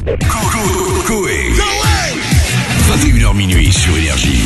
Coé. 21h minuit sur Énergie.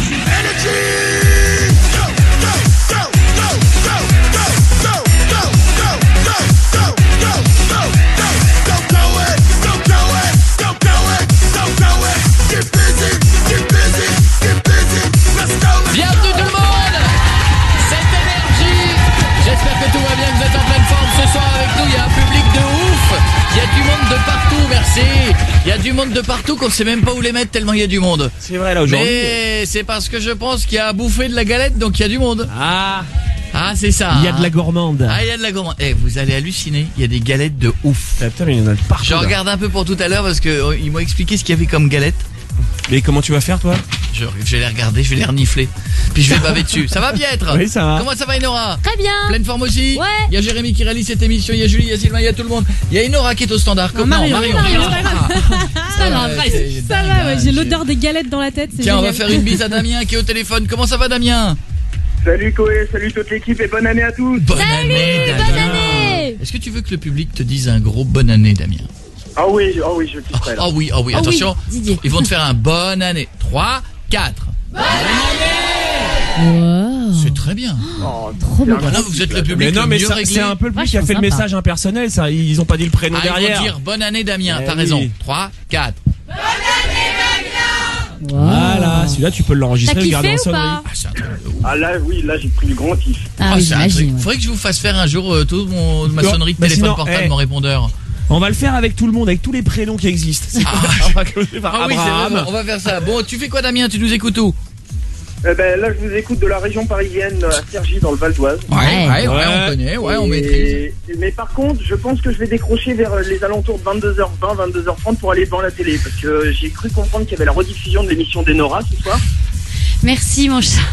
Bienvenue tout le monde. C'est Énergie. J'espère que tout va bien, que vous êtes en pleine forme ce soir avec nous. Il y a un public de ouf. Il y a du monde de partout, merci. Il y a du monde de partout qu'on sait même pas où les mettre tellement il y a du monde. C'est vrai là aujourd'hui. Mais c'est parce que je pense qu'il y a à bouffer de la galette, donc il y a du monde. Ah, C'est ça. il y a de la gourmande. Il y a de la gourmande. Vous allez halluciner. Il y a des galettes de ouf. Putain, mais il y en a de partout. Je là. regarde un peu pour tout à l'heure parce que ils m'ont expliqué ce qu'il y avait comme galette. Mais comment tu vas faire toi? Je vais les regarder, je vais les renifler. Puis je vais baver dessus. Ça va Pietre? Oui, ça va. Comment ça va Enora? Très bien. Pleine forme aussi? Ouais. Il y a Jérémy qui réalise cette émission, il y a Julie, il y a Sylvain, il y a tout le monde. Il y a Enora qui est au standard. Marion, Marion. c'est pas grave. Ça va, Ça va, ouais, j'ai l'odeur des galettes dans la tête. C'est Tiens, on va génial. faire une bise à Damien qui est au téléphone. Comment ça va Damien? Salut Coé, salut toute l'équipe et bonne année à tous. Bonne Salut, année Damien. bonne année. Est-ce que tu veux que le public te dise un gros bonne année Damien? Ah oui, je kifferais là. Ah oui, Oh attention. oui, Didier. Ils vont te faire un bonne année. 3, 4. Wow. C'est très bien. Oh, Trop bien. beau. Voilà, vous êtes le public Mais non, le mais mieux ça, réglé. c'est un peu le public qui a Vachement fait le sympa. message impersonnel, ça. Ils ont pas dit le prénom Ils vont derrière. dire bonne année Damien, t'as oui. raison. 3, 4. Wow. Voilà, celui-là tu peux l'enregistrer, T'as le garder en kiffé ou sonnerie. pas? C'est un truc de ouf. Ah là, oui, là j'ai pris du grand kiff. Ah oui, c'est un truc. j'imagine. ouais. Faudrait que je vous fasse faire un jour toute ma Non, sonnerie de bah téléphone sinon, portable, eh. mon répondeur. On va le faire avec tout le monde, avec tous les prénoms qui existent. C'est Ah. on va commencer par Oui, c'est Abraham. vrai, on va faire ça. Bon, tu fais quoi Damien? Tu nous écoutes où? Eh ben là, je vous écoute de la région parisienne à Cergy dans le Val d'Oise. Ouais. On connaît, on Et- maîtrise. Mais par contre, je pense que je vais décrocher vers les alentours de 22h20, 22h30 pour aller devant la télé. Parce que j'ai cru comprendre qu'il y avait la rediffusion de l'émission d'Enora ce soir. Merci mon chat.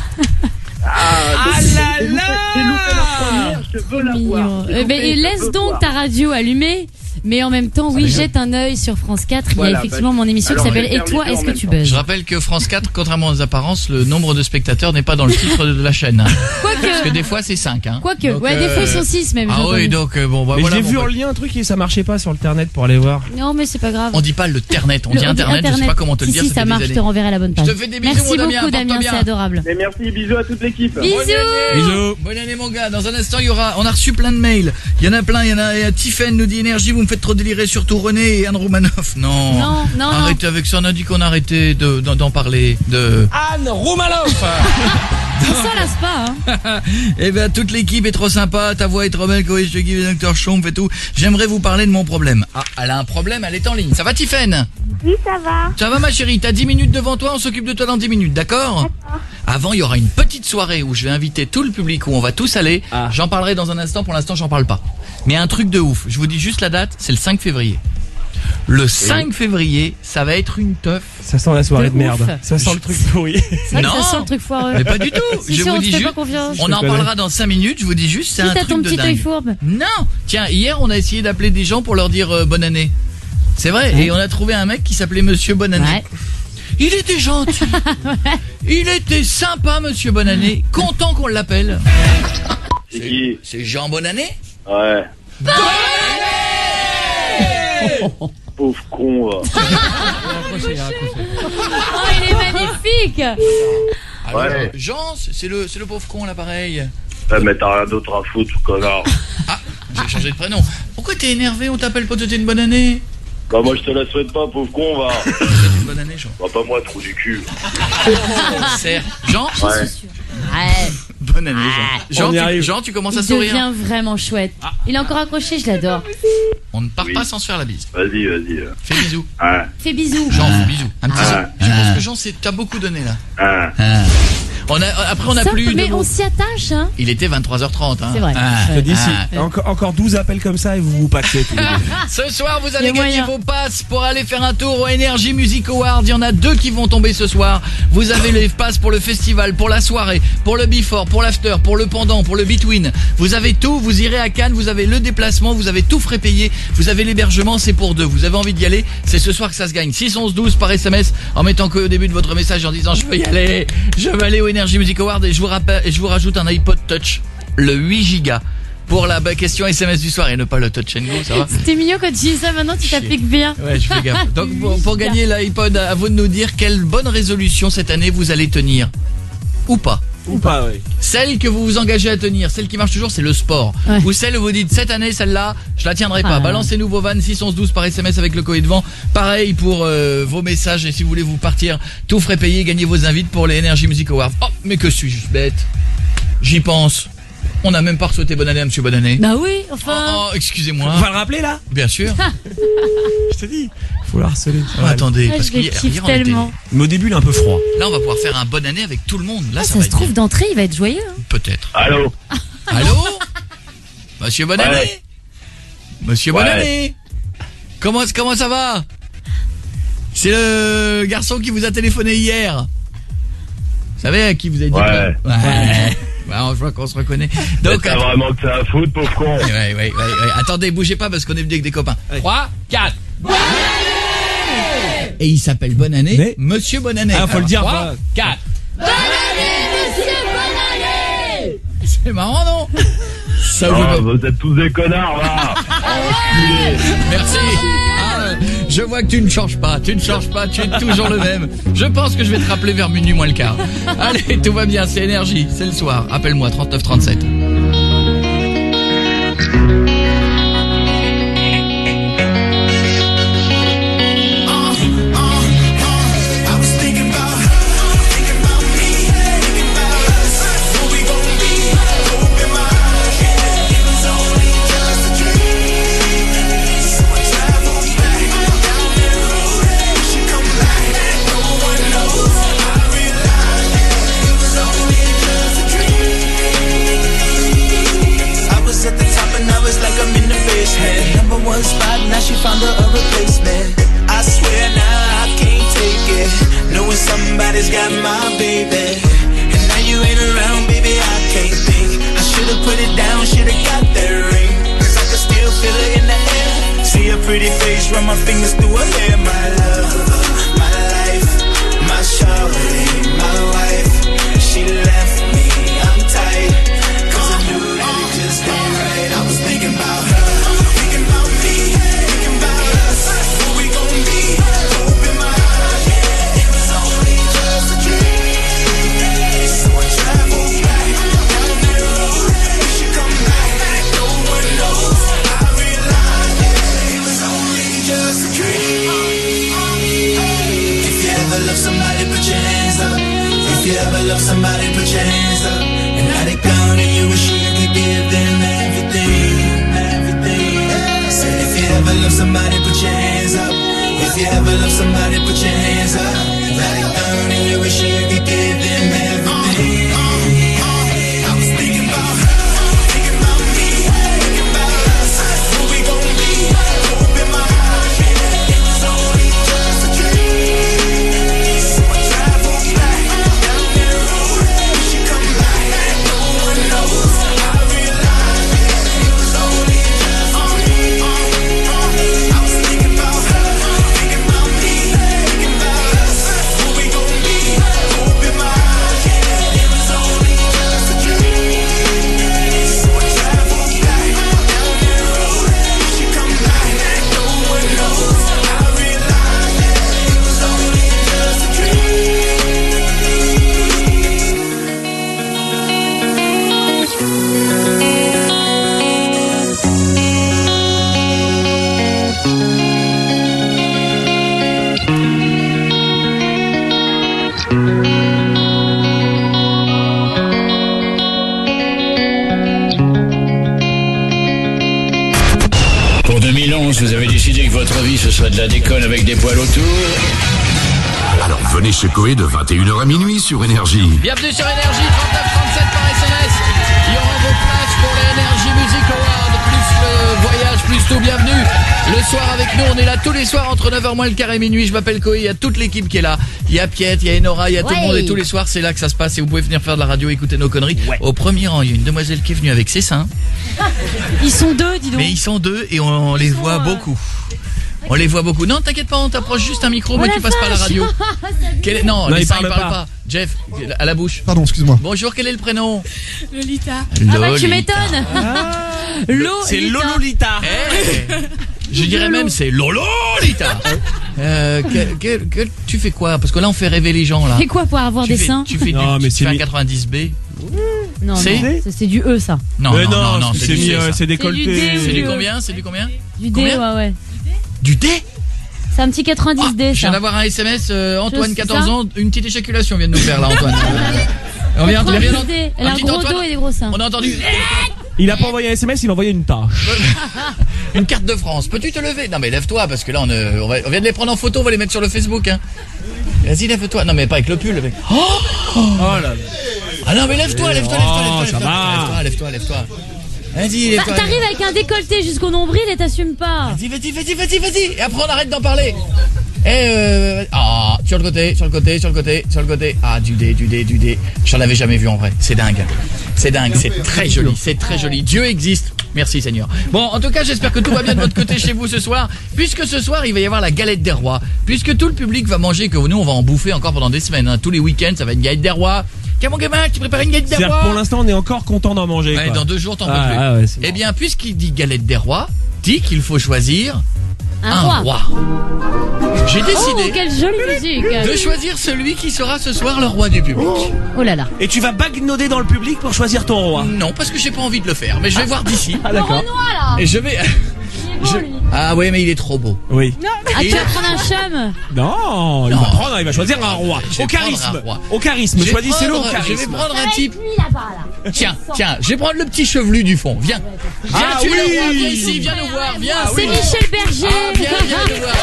Ah donc, là j'ai loupé- là j'ai loupé la première, je veux la voir. Mignon. J'ai loupé, je Laisse veux donc voir. ta radio allumée. Mais en même temps, oui, bien. jette un œil sur France 4. Il y a Voilà, effectivement bah, mon émission qui alors, s'appelle je vais Et faire toi, les deux est-ce en que même tu temps. buzzes? Je rappelle que France 4, contrairement aux apparences, le nombre de spectateurs n'est pas dans le titre de la chaîne. Hein. Parce que Quoique, des fois c'est 5. Hein. quoique. Donc, Ouais, des fois ils sont 6 même. Ah j'ai oui, entendu. donc bon, bah Mais voilà. j'ai bon, vu bah, en lien un truc et ça marchait pas sur internet pour aller voir. Non, mais c'est pas grave. on dit pas le ternet, on dit Le- internet, je sais pas comment te le si, dire. Si, ça ça fait des marche, je années. te renverrai la bonne page. Je te fais des bisous, Merci mon Damien, beaucoup, porte-toi Damien, bien. c'est adorable. Mais merci, bisous à toute l'équipe. Bisous. Bisous. Bonne année mon gars. Dans un instant on a reçu plein de mails. Il y en a plein. Il y en a Tiffen nous dit Énergie, vous me faites trop délirer, surtout René et Anne Roumanoff. Non. Non. Arrêtez avec ça. On a dit qu'on arrêtait d'en parler. Anne Roumanoff. On s'en lasse pas, hein. Eh ben toute l'équipe est trop sympa. Ta voix est trop belle. Coé, je le docteur Chomp et tout. J'aimerais vous parler de mon problème. Ah, elle a un problème. Elle est en ligne. Ça va Tiffen? Oui, ça va. Ça va ma chérie? T'as 10 minutes devant toi. On s'occupe de toi dans 10 minutes. D'accord? Avant, il y aura une petite soirée où je vais inviter tout le public, où on va tous aller. Ah. J'en parlerai dans un instant. Pour l'instant, j'en parle pas. Mais un truc de ouf. Je vous dis juste la date. C'est le 5 février. Le 5 février, ça va être une teuf. Ça sent la soirée De de merde. ouf. Ça sent le truc pourri. C'est vrai Non. que ça sent le truc foireux. Mais pas du tout. Si, je si, vous on dis te fait juste. pas confiance. On en connais. parlera dans 5 minutes. Je vous dis juste, c'est Si un t'as truc ton de petit œil dingue. fourbe. Non. Tiens, hier, on a essayé d'appeler des gens pour leur dire bonne année. C'est vrai. Ouais. Et on a trouvé un mec qui s'appelait Monsieur Bonne Année. Ouais. Il était gentil. Il était sympa, Monsieur Bonne Année. Content qu'on l'appelle. C'est qui? C'est Jean Bonne Année. Ouais. Pauvre con, va. Oh, il est magnifique. Alors, Ouais. Jean, c'est le pauvre con là, pareil. Ouais, mais t'as rien d'autre à foutre, connard. Ah, j'ai changé de prénom. Pourquoi t'es énervé? On t'appelle pour te souhaiter une bonne année. Bah moi je te la souhaite pas, pauvre con, va. Je te souhaite une bonne année, Jean. Bah pas moi, trou du cul. Serre. Jean, Ouais. Ouais. bonne année, Jean. On y arrive. Jean, tu commences à Il sourire. devient vraiment chouette. Il est encore accroché, je l'adore. On ne part Oui. pas sans se faire la bise. Vas-y. Fais bisous. Ouais. Fais bisous. Jean, fais bisous. Un petit Ah. bisou. Je pense que Jean, t'as beaucoup donné là. Ouais. Après, on a Ça, plus de mais on mots. s'y attache, hein. Il était 23h30. Hein. C'est vrai. Ah. Je te dis, si Ah. encore 12 appels comme ça et vous vous pactez tous les deux. Ce soir, vous allez Il y a gagner moyen. vos passes pour aller faire un tour au Energy Music Awards. Il y en a 2 qui vont tomber ce soir. Vous avez les passes pour le festival, pour la soirée, pour le before, pour l'after, pour le pendant, pour le between. Vous avez tout. Vous irez à Cannes. Vous avez le déplacement. Vous avez tout frais payé. Vous avez l'hébergement. C'est pour 2. Vous avez envie d'y aller. C'est ce soir que ça se gagne. 6 11 12 par SMS en mettant que au début de votre message en disant je peux y aller. Je veux aller au Energy Music Awards et je vous rajoute un iPod Touch, le 8 Go. pour la question SMS du soir et ne pas le Touch and Go, ça va? C'était mignon quand tu dis ça, maintenant tu t'appliques bien. Ouais, je fais gaffe. Donc pour gagner l'iPod, à vous de nous dire quelle bonne résolution cette année vous allez tenir. Ou pas. Ou pas, oui. Celle que vous vous engagez à tenir, celle qui marche toujours, c'est le sport. Ouais. Ou celle où vous dites, cette année, celle-là, je la tiendrai pas. Balancez-nous vos vannes 611-12 par SMS avec le Coé devant. Pareil pour vos messages, et si vous voulez vous partir, tout frais payé, gagnez vos invites pour les Energy Music Awards. Oh, mais que suis-je bête. J'y pense. On n'a même pas souhaité bonne année à Monsieur Bonne Année. Bah oui, enfin. Oh, excusez-moi. On va le rappeler là? Bien sûr. Je te dis. Faut le harceler. Oh, attendez, Ah, parce je le qu'hier, kiffe on était- tellement. Mais au début, il est un peu froid. là, on va pouvoir faire un bonne année avec tout le monde. Là, Ah, ça ça va se être trouve, bien. d'entrée, il va être joyeux. Hein. Peut-être. Allô? Allô? Monsieur Bonne Année? Ouais. Monsieur Ouais. Bonne Année? Comment ça va? C'est le garçon qui vous a téléphoné hier. Vous savez à qui vous avez dit? Ouais. Ouais. Bah, je vois qu'on se reconnaît. Donc, T'as vraiment que ça à foutre, pauvre con. ouais. Attendez, bougez pas parce qu'on est venu avec des copains. 3, 4. Et il s'appelle Bonne Année, Mais- Monsieur Bonne Année. Ah, faut le dire, 3, pas. 4. C'est marrant, non? Ça vous Ah, fait- vous êtes tous des connards, là. Enculés. Merci. Ah, je vois que tu ne changes pas, tu es toujours le même. Je pense que je vais te rappeler vers minuit moins le quart. Allez, tout va bien, c'est énergie, c'est le soir. Appelle-moi 39 37. Number one spot, now she found her a replacement. I swear now I can't take it, knowing somebody's got my baby. And now you ain't around, baby, I can't think. I should've put it down, should've got that ring, cause I can still feel it in the air. See her pretty face, run my fingers through her hair. My love, my life, my shawty, my wife. She left me, I'm tight, cause I knew that it just ain't right. I was thinking about her. If you ever love somebody, put your hands up. And now they gone and you wish you could give them everything, everything. Said if you ever love somebody, put your hands up. If you ever love somebody, put your hands up. Now they gone and you wish you could give them everything. I was thinking about her, thinking about me, thinking about us. Who we gon' be? Hope in my heart, it was only just a dream. So I travel back down that road. She come back, no one knows. I realized it was only just a dream. I was thinking about her, thinking about me, thinking about us. Who we gon' be? Hope in my heart, it was only just a dream. So I travel back down that road. She come back, no one knows. I realized it was only just a dream. Pour 2011, vous avez décidé que votre vie ce serait de la déconne avec des poils autour. Alors venez chez Coé de 21h à minuit sur Énergie. Bienvenue sur Énergie 39 37 par SMS. Il y aura vos places pour les Energy Music Awards, plus le voyage, plus tout. Bienvenue le soir avec nous. On est là tous les soirs entre 9h moins le quart et minuit. Je m'appelle Coé, il y a toute l'équipe qui est là. Il y a Piette, il y a Enora, il y a tout le Ouais. monde et tous les soirs c'est là que ça se passe et vous pouvez venir faire de la radio, écouter nos conneries. Au premier rang, il y a une demoiselle qui est venue avec ses seins. Ils sont deux, dis donc. Mais ils sont deux et on les voit beaucoup. On les voit beaucoup. Non, t'inquiète pas, on t'approche juste un micro, mais la tu passes pas à la radio. Non, Non, les il seins, parle il parle pas. pas. Jeff, à la bouche. Pardon, excuse-moi. Bonjour, quel est le prénom? Lolita. Ah bah tu m'étonnes. C'est Lololita. Je dirais même c'est Lololita. Tu fais quoi? Parce que là on fait rêver les gens là. Fais quoi pour avoir des seins? Tu fais Non, mais tu fais c'est un mis- 90B. Non, C'est- non, c'est du E ça. Non, c'est du mis, C, ça. c'est décolleté. C'est du D, C'est du oui. combien? C'est du combien? Du D, Combien ouais. Du D? C'est un petit 90D Je viens ça. d'avoir un SMS, Antoine, C'est 14 ça ans, une petite éjaculation vient de nous faire là, Antoine. On vient 90D. Elle a un petit gros Antoine. dos et des gros seins. On a entendu Il a pas envoyé un SMS, il a envoyé une tâche. une carte de France. Peux-tu te lever? Non mais lève-toi parce que là on vient de les prendre en photo, on va les mettre sur le Facebook hein. Vas-y lève-toi. Non mais pas avec le pull. Avec... Oh là. Ah non mais lève-toi. ça va. Lève-toi. Vas-y, lève-toi. T'arrives avec un décolleté jusqu'au nombril et t'assumes pas. Vas-y. Et après on arrête d'en parler. Sur le côté. Ah, du dé. J'en avais jamais vu en vrai. C'est dingue. C'est très joli. Dieu existe. Merci Seigneur. Bon, en tout cas, j'espère que tout va bien de votre côté chez vous ce soir. Puisque ce soir, il va y avoir la galette des rois. Puisque tout le public va manger, que nous, on va en bouffer encore pendant des semaines. Hein. Tous les week-ends, ça va être une galette des rois. Tiens mon gamin, tu prépares une galette des C'est-à-dire rois? que pour l'instant, on est encore content d'en manger. Ouais, quoi. dans 2 jours, t'en peux Ah, plus. ah ouais, c'est Eh bien, puisqu'il dit galette des rois, dit qu'il faut choisir Un roi. J'ai Oh, décidé quelle jolie musique. de choisir celui qui sera ce soir le roi du public. Oh là là. Et tu vas bagnoder dans le public pour choisir ton roi. Non, parce que j'ai pas envie de le faire, mais je vais voir d'ici. Ah d'accord. Renoir là. Et je vais... Ah ouais, mais il est trop beau. Oui. Ah, tu vas prendre un chum. Non, il va choisir un roi. Je vais Au charisme. prendre un roi. Au charisme, Je vais choisissez-le au prendre- Je vais charisme. prendre un type... Lui là-bas là. Tiens, je vais prendre le petit chevelu du fond. Viens. Viens, Ah tu es le oui. roi, viens ici, viens nous voir, viens. C'est Michel Berger. Ah, viens nous voir.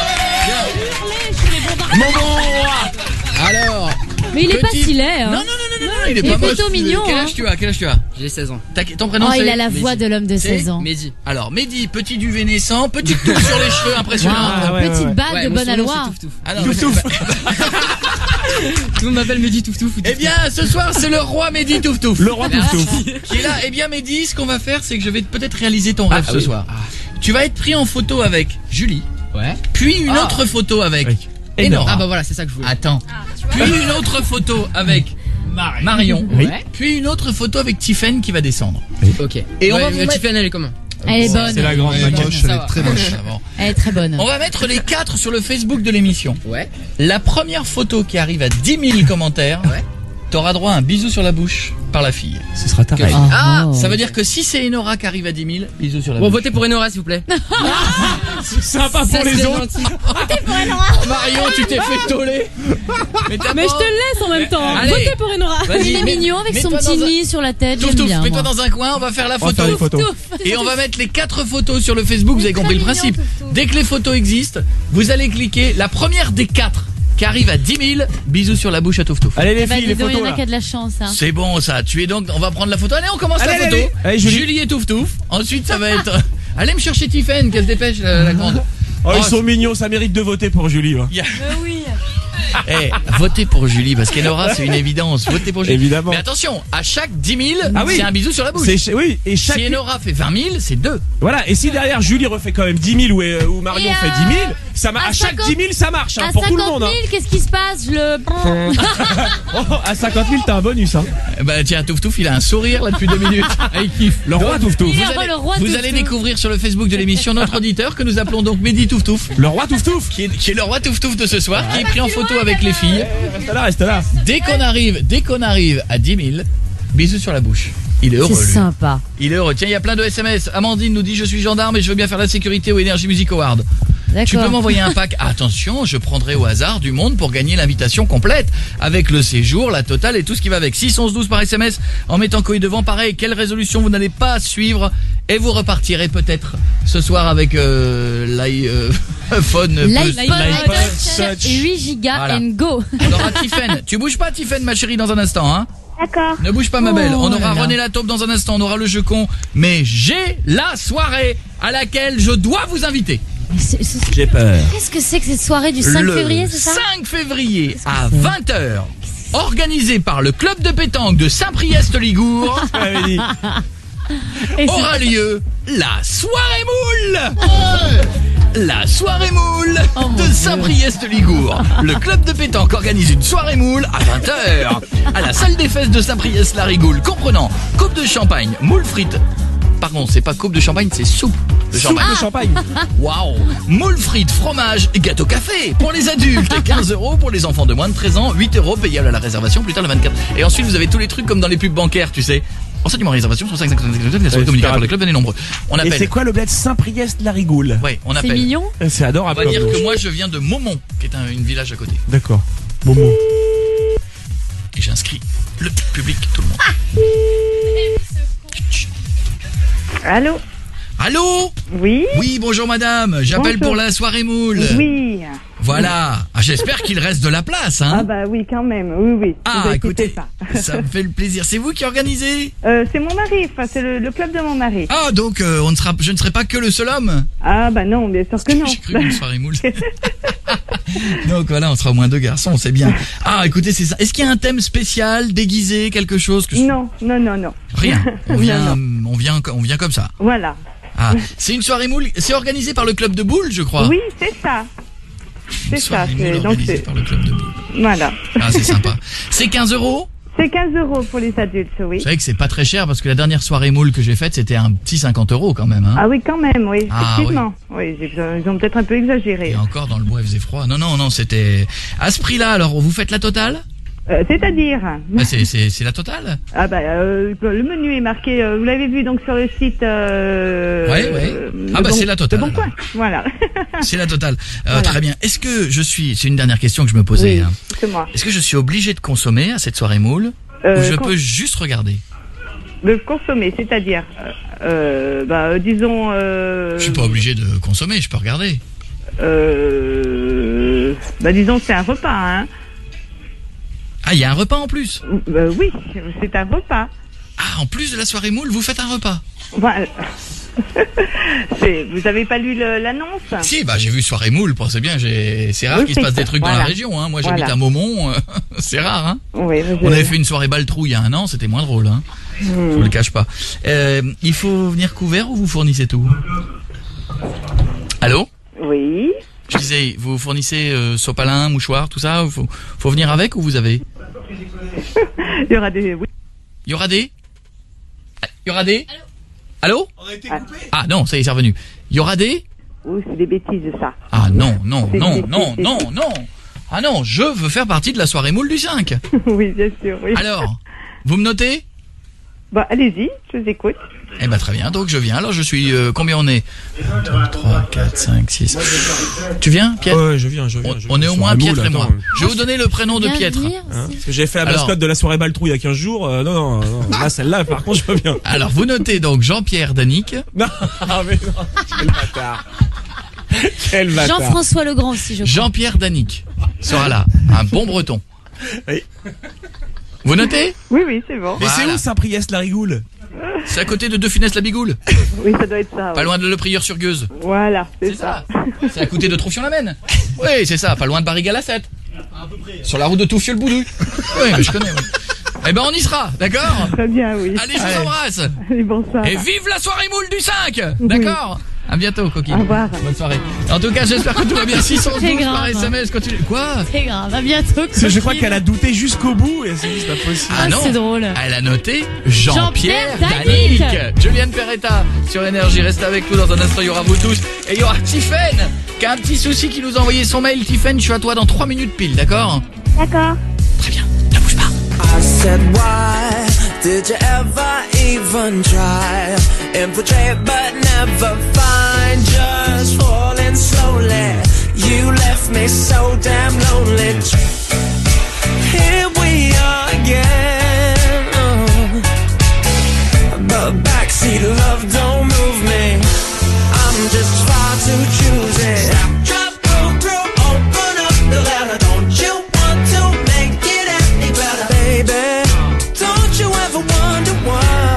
Viens. Mon bon roi. Alors... Mais il est pas Petit- si laid. Hein. Non, il est Il pas est moche. plutôt mignon, Quel hein. âge tu as? J'ai 16 ans. Ton prénom Oh, c'est il a la voix de l'homme de C'est 16 ans. Mehdi. Alors, Mehdi, petit duvet naissant, petite touffe sur les cheveux, impressionnant. Ah, ouais, Petite ouais. bague Ouais, de mon bonne surnom, aloi. c'est Touf Touf. Ah non, Tout le monde m'appelle Mehdi Touf Touf. Eh bien, ce soir, c'est le roi Mehdi Touf Touf. Le roi Touf Touf. Qui est là. Eh bien, Mehdi, ce qu'on va faire, c'est que je vais peut-être réaliser ton rêve ce soir. Tu vas être pris en photo avec Julie, Ouais. puis une autre photo avec Enora. Ah bah voilà, c'est ça que je voulais. Attends. Puis une autre photo avec Marion. Oui. Puis une autre photo avec Tiffen qui va descendre. Ok. Et on va vous le mettre- Tiffen, elle est comment? Elle est bonne. C'est la grande Elle est maquette. moche, elle ça est va. très moche. Ah bon. Elle est très bonne. On va mettre les 4 sur le Facebook de l'émission. Ouais. La première photo qui arrive à 10 000 commentaires, Ouais. t'auras droit à un bisou sur la bouche par la fille. Ce sera ta règle. Ah, Ça veut dire que si c'est Enora qui arrive à 10 000, bisous sur la Bon, bouche. votez pour Enora, s'il vous plaît. C'est sympa pour Ça, les c'est autres. gentil. Marion, tu t'es fait toller. Mais Mais je te laisse en même temps. Allez. Votez pour Enora. Vas-y, Il est mets- mignon avec son mets-toi petit dans un- nid sur la tête. Touf, J'aime touf, bien. mets-toi moi. dans un coin, on va faire la On va faire photo. les photos. Et on va mettre les 4 photos sur le Facebook, vous avez compris le mignon, principe. Touf, touf. Dès que les photos existent, vous allez cliquer la première des 4 qui arrive à 10 000, bisous sur la bouche à Touf Touf. Allez les Bah, filles, dis les donc, il y photos en a là. qui a de la chance. Hein. C'est bon ça, tu es donc, on va prendre la photo. Allez, on commence la Allez, photo. allez. Allez, Julie. et Touf Touf. Ensuite, ça va être... Allez me chercher Tiffen, qu'elle se dépêche, la grande. Oh, ils sont mignons, ça mérite de voter pour Julie. hein. Oui. Eh, votez pour Julie, parce qu'Enora, c'est une évidence. Votez pour Julie. Évidemment. Mais attention, à chaque 10 000, Ah oui. c'est un bisou sur la bouche. Oui, et chaque... Si Enora fait 20 000, c'est 2. Voilà, et si derrière Julie refait quand même 10 000 ou Marion Et fait 10 000, ça à à chaque 50 10 000 ça marche hein, À pour 50 tout 000, le monde. Hein. qu'est-ce qui se passe? Je le prends. Oh, à 50 000 t'as un bonus. Hein. Bah tiens, Touf Touf, il a un sourire là depuis 2 minutes. Ah, il kiffe. Le roi Touf Touf. Il est Vous allez, le roi vous Touf allez Touf. découvrir sur le Facebook de l'émission notre auditeur que nous appelons donc Mehdi Touf Touf, Le roi Touf Touf. qui est le roi Touf Touf de ce soir, qui est pris en photo avec les filles. Reste là. Dès qu'on arrive à 10 000, bisous sur la bouche. Il est heureux, C'est lui. sympa. Il est heureux. Tiens, il y a plein de SMS. Amandine nous dit: je suis gendarme et je veux bien faire la sécurité au Energy Music Award. Tu peux D'accord. m'envoyer un pack. Attention, je prendrai au hasard du monde pour gagner l'invitation complète avec le séjour, la totale et tout ce qui va avec. 6 11 12 par SMS en mettant Coé devant. Pareil, quelle résolution vous n'allez pas suivre et vous repartirez peut-être ce soir avec l'iPhone. L'iPod Touch. 8 Go Voilà. and go. On aura Tiffen. Tu bouges pas, Tiffen, ma chérie, dans un instant, hein. D'accord. Ne bouge pas, ma belle. On Oh aura là là. René Lataupe dans un instant. On aura le jeu con. Mais j'ai la soirée à laquelle je dois vous inviter. Mais J'ai peur. Qu'est-ce que c'est que cette soirée du 5 Le février, c'est ça? 5 février à 20h, organisé par le club de pétanque de Saint-Priest-Ligour, J'avais dit. Et aura lieu la soirée moule. la soirée moule de Saint-Priest-Ligour. Le club de pétanque organise une soirée moule à 20h à la salle des fesses de Saint-Priest-la-Rigoule, comprenant coupe de champagne, moule frites. Pardon, c'est pas coupe de champagne, c'est soupe de champagne. Soupe de champagne. Waouh! Moule frites, fromage et gâteau café pour les adultes. 15 € pour les enfants de moins de 13 ans. 8 € payable à la réservation, plus tard le 24. Et ensuite, vous avez tous les trucs comme dans les pubs bancaires, tu sais. Enseignement réservation sur 5 communiqués par le club, venez nombreux. On Et appelle. c'est quoi le bled Saint-Priest-la-Rigoule? Ouais, on C'est appelle. mignon. C'est On adorable. va dire comme que nom. moi je viens de Maumont, qui est une village à côté. D'accord. Momo. Et j'inscris le public, tout le monde. Allô? Allô? Oui? Oui, bonjour madame. J'appelle Bonjour. pour la soirée moule. Oui. Voilà. Ah, j'espère qu'il reste de la place, hein. Ah bah oui, quand même. Oui, oui. Ah, Vous écoutez, inquiétez pas. ça me fait le plaisir. C'est vous qui organisez? C'est mon mari, enfin c'est le club de mon mari. Ah, donc je ne serai pas que le seul homme. Ah bah non, bien sûr que non. J'ai cru une soirée moule. Donc voilà, on sera au moins 2 garçons, c'est bien. Ah, écoutez, c'est ça. Est-ce qu'il y a un thème spécial, déguisé, quelque chose que je... Non. Rien. On vient, Non, on vient comme ça. Voilà. Ah, c'est une soirée moule. C'est organisé par le club de boules, je crois. Oui, c'est ça. Une C'est ça. soirée moule Donc organisée c'est... par le club de boules. Voilà. Ah, c'est sympa. C'est 15 €. C'est 15 € pour les adultes, oui. Vous savez que c'est pas très cher parce que la dernière soirée moule que j'ai faite, c'était un petit 50 € quand même, hein. Ah oui, quand même, oui. Ah, Effectivement. Oui, ils ont peut-être un peu exagéré. Et encore dans le bois, il faisait froid. Non, c'était à ce prix-là. Alors, vous faites la totale? C'est-à-dire Bah, c'est la totale. Ah bah le menu est marqué, vous l'avez vu donc sur le site. Ouais. Ah bah c'est la totale. Le Bon Coin, voilà. C'est la totale. Voilà. Très bien. Est-ce que c'est une dernière question que je me posais. Oui, Hein. c'est moi. Est-ce que je suis obligé de consommer à cette soirée moule ou je peux juste regarder? De consommer, c'est-à-dire, disons. Je suis pas obligé de consommer, je peux regarder. Disons c'est un repas, hein. Ah, il y a un repas en plus. Oui, c'est un repas. Ah, en plus de la soirée moule, vous faites un repas. Voilà. Vous avez pas lu l'annonce? Si, bah j'ai vu soirée moule, c'est bien. C'est rare Oui, qu'il se c'est passe des ça, trucs dans voilà. la région. Hein. Moi, j'habite Voilà. à Maumont, c'est rare. Hein. Oui. On avait fait une soirée Baltrou il y a 1 an, c'était moins drôle. Hein. Je vous le cache pas. Il faut venir couvert ou vous fournissez tout? Allô? Oui. Je disais, vous fournissez sopalin, mouchoir, tout ça? Faut venir avec ou vous avez? Il y aura des. Oui. Il y aura des? Allô? On a été coupé. Ah non, ça y est, c'est revenu. Il y aura des? Oui, c'est des bêtises ça. Ah non. C'est- Ah non, je veux faire partie de la soirée moule du 5. Oui, bien sûr, oui. Alors, vous me notez? Bah, allez-y, je vous écoute. Eh ben très bien, donc je viens. Alors je suis... combien on est? 1, 2, 3, 4, 5, 6... Tu viens, Piètre? Ouais, je viens. On est au moins Soirée Piètre moule, et moi. attends. Je vais vous donner le prénom de Viens Piètre. venir, Hein, si. parce que j'ai fait la Alors- mascotte de la soirée Baltrou il y a 15 jours. Non. Là, celle-là, par contre, je veux bien. Alors vous notez donc Jean-Pierre Danique. Non, mais non. Quel bâtard. Quel bâtard. Jean-François Legrand aussi, je crois. Jean-Pierre Danique sera là. Un bon breton. Oui. Vous notez? Oui, c'est bon. Mais c'est Voilà. où Saint-Priest-la-Rigoule? C'est à côté de Deux Funès la Bigoule. Oui, ça doit être ça. Pas oui. loin de Le Prieur-sur-Gueuse. Voilà, c'est C'est ça. ça. C'est à côté de Troufion-la-Maine. Oui, c'est ça. Pas loin de Barrigal-la-Sète. Sur la route de Touffieux-le-Boudou. Oui, mais je connais. Oui. Eh ben on y sera, d'accord? Très bien, oui. Allez, je vous embrasse. Allez, bonsoir. Et vive la soirée moule du 5. D'accord? À bientôt, coquine. Au revoir. Bonne soirée. En tout cas, j'espère que tout va bien. 612 C'est par grave. SMS. Continue. Quoi? C'est grave, à bientôt. Parce que je crois coquine. qu'elle a douté jusqu'au bout et c'est juste pas possible. Ah, c'est drôle. Elle a noté Jean-Pierre Jean-Pierre Danique. Danique. Julienne Perretta sur Énergie. Reste avec nous dans un instant. Il y aura vous tous. Et il y aura Tiffaine qui a un petit souci, qui nous a envoyé son mail. Tiffaine, je suis à toi dans 3 minutes pile, d'accord? D'accord. Très bien. Ne bouge pas. I said, why did you ever even try? Infiltrate but never find, just falling slowly. You left me so damn lonely. Here we are again. But backseat love don't move me. I'm just far too choosy. Drop, go through, open up the letter. Don't you want to make it any better, baby? Don't you ever wonder why?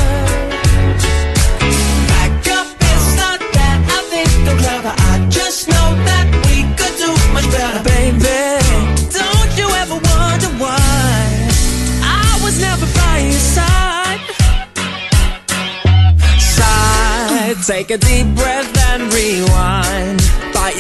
Back up, it's not that I think I'm clever. I just know that we could do much better, baby. Don't you ever wonder why? I was never by your side. Take a deep breath and rewind.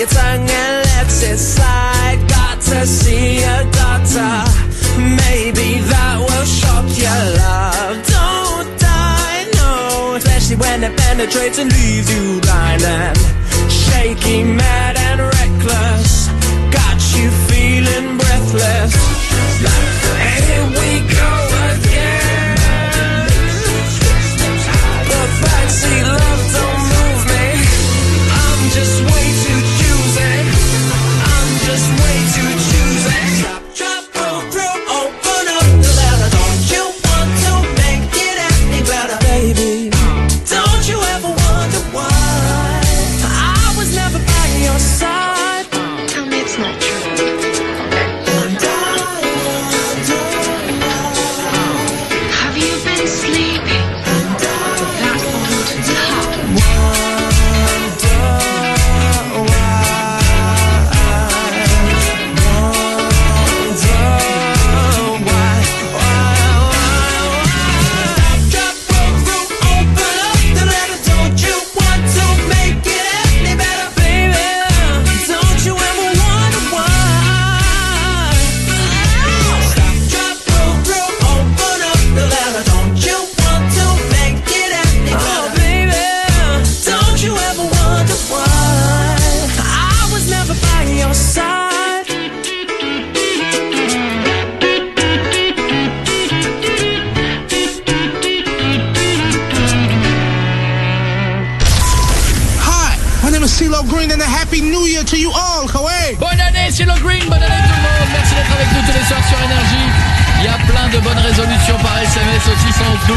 your tongue and let it slide. Got to see a doctor. Maybe that will shock your love. Don't die, no. Especially when it penetrates and leaves you blind and shaky, mad and reckless. Got you feeling breathless. Here we go again. The backseat love don't move me. I'm just way too choosy. I'm just way too choosy. Drop, roll, open up the letter. Don't you want to make it any better, baby? Don't you ever wonder why I was never by your side? Tell me it's not true. Have you been sleeping? That old top. CeeLo Green and a happy new year to you all, Koé. Bonne année CeeLo Green, bonne année tout le monde. Merci d'être avec nous tous les soirs sur Énergie. Il y a plein de bonnes résolutions par SMS au 612.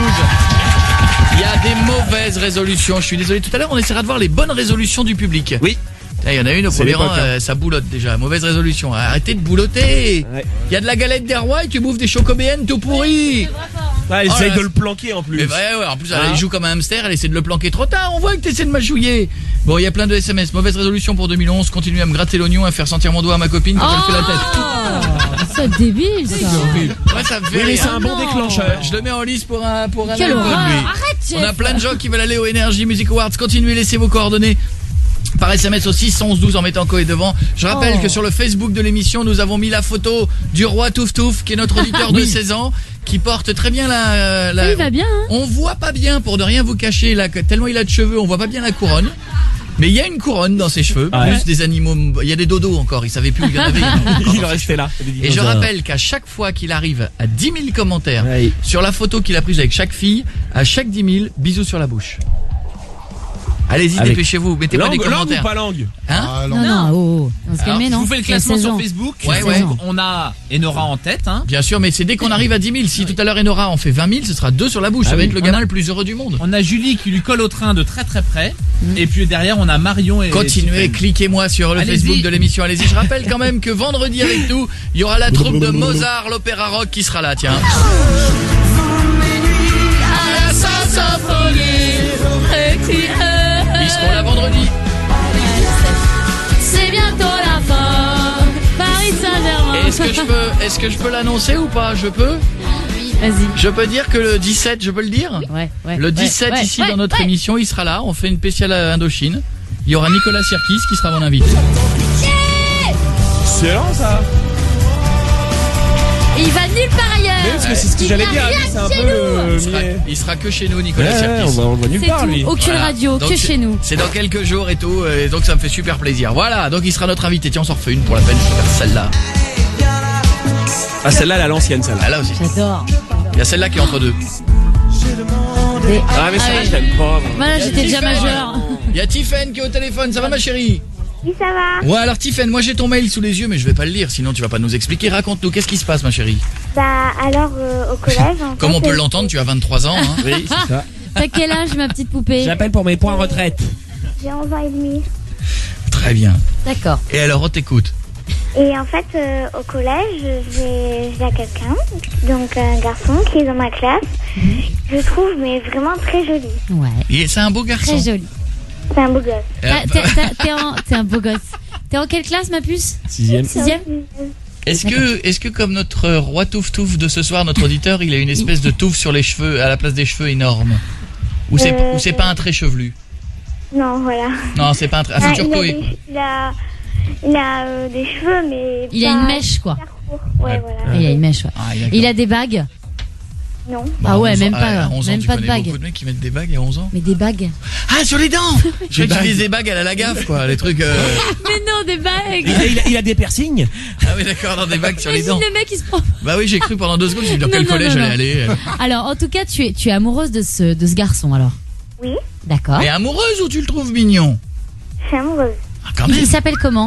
Il y a des mauvaises résolutions. Je suis désolé, tout à l'heure on essaiera de voir les bonnes résolutions du public. Oui. Il y en a une au premier rang, ça boulotte déjà. Mauvaise résolution. Arrêtez de boulotter. Il y a de la galette des rois et tu bouffes des chocobéennes tout pourris. Elle essaye de le planquer en plus. Mais ouais, en plus elle joue comme un hamster, elle essaie de le planquer trop tard. On voit que t'essaies de machouiller. Bon, il y a plein de SMS. Mauvaise résolution pour 2011. Continuer à me gratter l'oignon et faire sentir mon doigt à ma copine quand elle fait la tête. C'est débile ça. Ouais, ça me fait rire. C'est un bon déclencheur. Je le mets en lice pour un Quelle iPhone, horreur. lui. Arrête. On a plein de gens qui veulent aller au Energy Music Awards. Continuez, laissez vos coordonnées par SMS au 611-12 en mettant Koé devant. Je rappelle que sur le Facebook de l'émission, nous avons mis la photo du roi Touf Touf, qui est notre auditeur de 16 ans, qui porte très bien la... Il va bien, hein. On voit pas bien, pour ne rien vous cacher, tellement il a de cheveux, on voit pas bien la couronne. Mais il y a une couronne dans ses cheveux, plus des animaux, il y a des dodos encore, il savait plus où il y en avait. Il restait là. Et je rappelle qu'à chaque fois qu'il arrive à 10 000 commentaires sur la photo qu'il a prise avec chaque fille, à chaque 10 000, bisous sur la bouche. Allez-y, dépêchez-vous, mettez pas des commentaires. Langue ou pas langue? Hein? Non. Alors, je vous fais le classement sur Facebook. Ouais. On a Enora en tête. Hein. Bien sûr, mais c'est dès qu'on arrive à 10 000. Si tout à l'heure Enora en fait 20 000, ce sera 2 sur la bouche. Ça va être le gamin le plus heureux du monde. On a Julie qui lui colle au train de très très près. Et puis derrière, on a Marion et... Continuez, cliquez-moi sur le Facebook de l'émission. Allez-y, je rappelle quand même que vendredi avec nous, il y aura la troupe de Mozart, l'opéra rock qui sera là, tiens. Ils seront là vendredi. C'est bientôt la fin. Paris Saint-Germain. Est-ce que je peux l'annoncer ou pas? Je peux? Vas-y. Je peux dire que le 17, je peux le dire? Ouais. Le 17 ici dans notre émission, il sera là. On fait une spéciale Indochine. Il y aura Nicolas Sirkis qui sera mon invité. C'est lent ça. Et il va nulle part ailleurs. Mais parce que c'est ce que j'allais dire, c'est un peu il sera que chez nous, Nicolas Sirkis. On va nulle part, lui. Aucune radio, donc que chez nous. C'est dans quelques jours et tout, et donc ça me fait super plaisir. Voilà, donc il sera notre invité. Tiens, on s'en refait une pour la peine, je vais faire celle-là. Ah, celle-là, elle a l'ancienne, celle-là. Là aussi. J'adore. Il y a celle-là qui est entre deux. Ah, mais celle-là, je l'aime pas. Voilà, j'étais déjà majeur. Il y a Tiffen qui est au téléphone, ça va ma chérie? Oui, ça va. Ouais, alors Tiffen, moi j'ai ton mail sous les yeux, mais je vais pas le lire, sinon tu vas pas nous expliquer. Raconte-nous, qu'est-ce qui se passe ma chérie? Bah, alors, au collège... Comme on peut l'entendre, tu as 23 ans, hein. Oui, c'est ça. T'as quel âge, ma petite poupée? J'appelle pour mes points retraite. J'ai 11 ans et demi. Très bien. D'accord. Et alors, on t'écoute. Et en fait, au collège, j'ai quelqu'un, donc un garçon qui est dans ma classe. Je trouve, mais vraiment très joli. Ouais. Et c'est un beau garçon. Très joli. C'est un beau gosse. T'es un beau gosse. T'es en quelle classe, ma puce? 6e. 6e. Est-ce que comme notre roi Touf Touf de ce soir, notre auditeur, il a une espèce de touffe sur les cheveux, à la place des cheveux énorme? Ou c'est pas un trait chevelu? Non, voilà. Non, c'est pas un trait. Ah, c'est turco. il a Il a des cheveux, mais. Il a une mèche, quoi. Ouais, voilà. Il a une mèche, ouais. Il a des bagues. Non. Ah ouais, même pas, à 11 ans, même tu pas de connais bagues. beaucoup de mecs qui mettent des bagues à 11 ans. Mais des bagues. Ah, sur les dents. Je crois qu'ils des bagues à la Lagaffe, quoi, les trucs. Mais non, des bagues. Il a des piercings. Ah oui, d'accord, dans des bagues sur les dents. Le mec, il se prend. Bah oui, j'ai cru pendant 2 secondes, j'ai dit dans quel collège j'allais aller. Alors, en tout cas, tu es amoureuse de ce garçon, alors. Oui. D'accord. Et amoureuse ou tu le trouves mignon? Je suis amoureuse. Ah, quand même. Il s'appelle comment?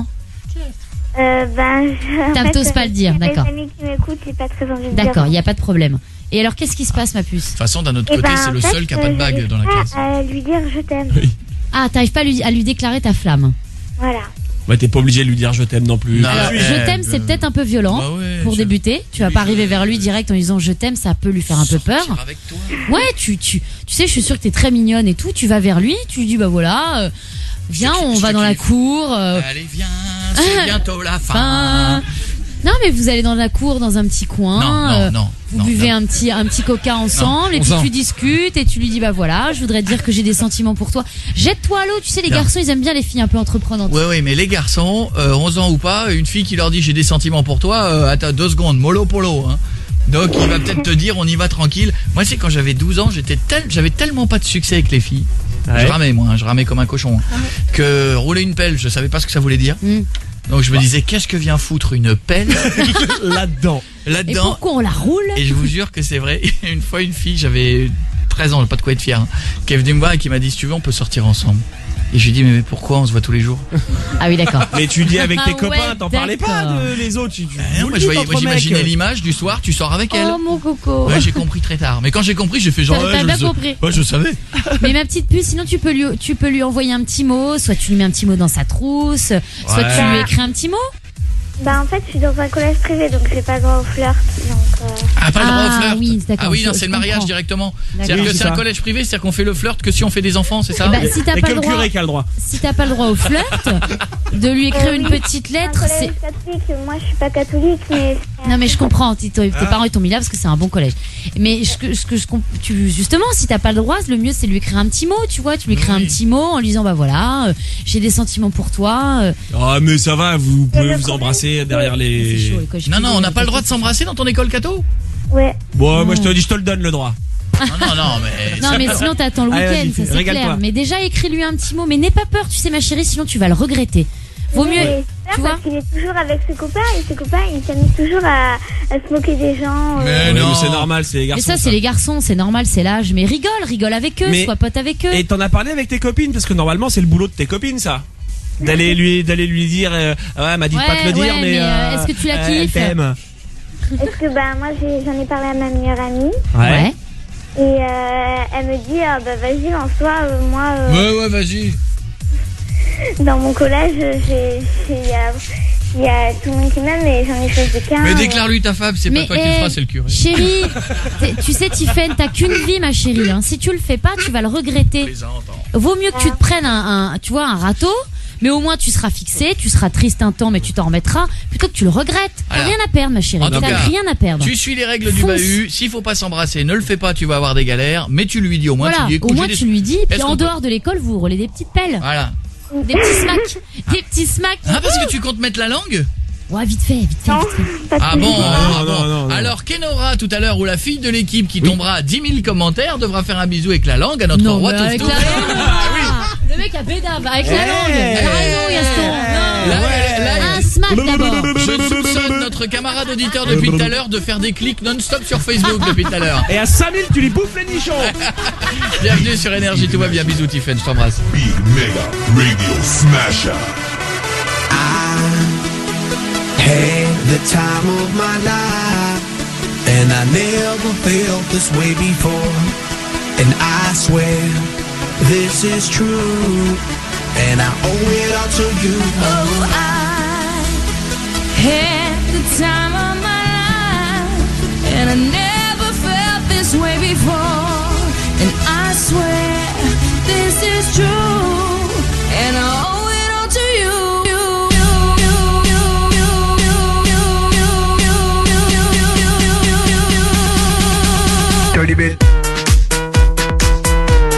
T'oses pas le dire, d'accord. Les amis qui m'écoutent, j'ai pas très envie de dire. D'accord, il n'y a pas de problème. Et alors, qu'est-ce qui se passe, ma puce? De toute façon, d'un autre côté, c'est le seul qui a pas de bague dans la classe. À lui dire je t'aime. Ah, t'arrives pas à lui déclarer ta flamme. Voilà. Ouais, t'es pas obligé de lui dire je t'aime non plus. Alors, je t'aime, c'est peut-être un peu violent pour débuter. Tu vas pas arriver vers lui direct en lui disant je t'aime, ça peut lui faire un peu peur. Avec toi. Ouais, tu sais, je suis sûre que t'es très mignonne et tout. Tu vas vers lui, tu lui dis bah voilà, viens, on va dans la cour. Allez, viens, c'est bientôt la fin. Non, mais vous allez dans la cour, dans un petit coin. Non. Vous buvez un petit coca ensemble et puis tu discutes et tu lui dis bah voilà, je voudrais te dire que j'ai des sentiments pour toi. Jette-toi à l'eau, tu sais, les garçons ils aiment bien les filles un peu entreprenantes. Ouais, mais les garçons, 11 ans ou pas, une fille qui leur dit j'ai des sentiments pour toi, attends 2 secondes, mollo polo, hein. Donc il va peut-être te dire on y va tranquille. Moi c'est quand j'avais 12 ans, j'avais tellement pas de succès avec les filles. Ouais. Je ramais comme un cochon. Que rouler une pelle, je savais pas ce que ça voulait dire. Donc je me disais qu'est-ce que vient foutre une pelle là-dedans. Et pourquoi on la roule? Et je vous jure que c'est vrai. Une fois une fille, j'avais 13 ans, j'ai pas de quoi être fier, qui est venue me voir et qui m'a dit si tu veux on peut sortir ensemble. Et je lui ai dit mais pourquoi on se voit tous les jours? Ah oui d'accord. Mais tu dis avec tes copains, t'en parlais pas de les autres. Moi j'imaginais l'image du soir, tu sors avec elle. Oh mon coco. Ouais, j'ai compris très tard. Mais quand j'ai compris, j'ai fait genre t'as bien compris. Ouais, je savais. Mais ma petite puce, sinon tu peux lui envoyer un petit mot, soit tu lui mets un petit mot dans sa trousse, soit tu lui écris un petit mot. Bah en fait je suis dans un collège privé donc j'ai pas le droit au flirt donc Ah pas le droit au flirt. Oui, d'accord. Ah oui, non, c'est le mariage directement. C'est-à-dire que c'est un collège privé, c'est-à-dire qu'on fait le flirt que si on fait des enfants, c'est ça? Bah, si t'as pas le curé qui a le droit. Si t'as pas le droit au flirt, de lui écrire une petite lettre, c'est catholique, moi je suis pas catholique mais non mais je comprends, tes parents ils t'ont mis là parce que c'est un bon collège. Mais justement, si t'as pas le droit, le mieux c'est de lui écrire un petit mot, tu vois, tu lui écris un petit mot en lui disant bah voilà, j'ai des sentiments pour toi. Ah mais ça va, vous pouvez vous embrasser derrière les. Non, on n'a pas le droit de s'embrasser dans ton école catho? Ouais. Bon, moi je te le donne le droit. Non, mais sinon t'attends le week-end, ça c'est clair. Mais déjà écris-lui un petit mot, mais n'aie pas peur, tu sais ma chérie, sinon tu vas le regretter. Vaut mieux, tu vois. Parce qu'il est toujours avec ses copains et ses copains ils s'amusent toujours à se moquer des gens. Mais non, c'est normal, c'est les garçons. Mais ça c'est les garçons, c'est normal, c'est l'âge. Mais rigole avec eux, sois pote avec eux. Et t'en as parlé avec tes copines parce que normalement c'est le boulot de tes copines ça. D'aller lui dire ouais, elle m'a dit de pas te le dire mais est-ce que tu la kiffes? Est-ce que moi j'en ai parlé à ma meilleure amie. Ouais. Et elle me dit bah vas-y lance-toi moi ouais vas-y. Dans mon collège il y a tout le monde qui m'aime et j'en ai choisi qu'un. Mais déclare-lui ta femme, c'est pas toi qui le feras, c'est le curé. Chérie, tu sais Tiffen, t'as qu'une vie ma chérie, hein. Si tu le fais pas, tu vas le regretter. Vaut mieux que tu te prennes un râteau, mais au moins tu seras fixé, tu seras triste un temps mais tu t'en remettras, plutôt que tu le regrettes. T'as rien à perdre ma chérie, t'as rien à perdre. Tu suis les règles du bahut, s'il faut pas s'embrasser, ne le fais pas, tu vas avoir des galères, mais tu lui dis au moins, voilà, tu lui écoutes. Au moins tu lui dis, puis en dehors de l'école vous roulez des petites pelles. Voilà. Des petits smacks. Ah parce que tu comptes mettre la langue? Ouais, vite fait. Ah bon, non. Alors Kenora tout à l'heure ou la fille de l'équipe qui tombera à 10 000 commentaires devra faire un bisou avec la langue à notre roi avec Tosto. Le mec a bédave avec la langue. T'as raison Gaston. Un smack d'abord. Je soupçonne notre camarade auditeur depuis tout à l'heure de faire des clics non-stop sur Facebook depuis tout à l'heure. Et à 5000 tu lui bouffes les nichons. Bienvenue sur Énergie, tout va bien, bisous Tiffen, je t'embrasse. Big Mega Radio Smasher. Had the time of my life, and I never felt this way before. And I swear this is true, and I owe it all to you. Oh, I had the time of my life, and I never felt this way before. And I swear this is true, and I owe it all to you. Dirty bit.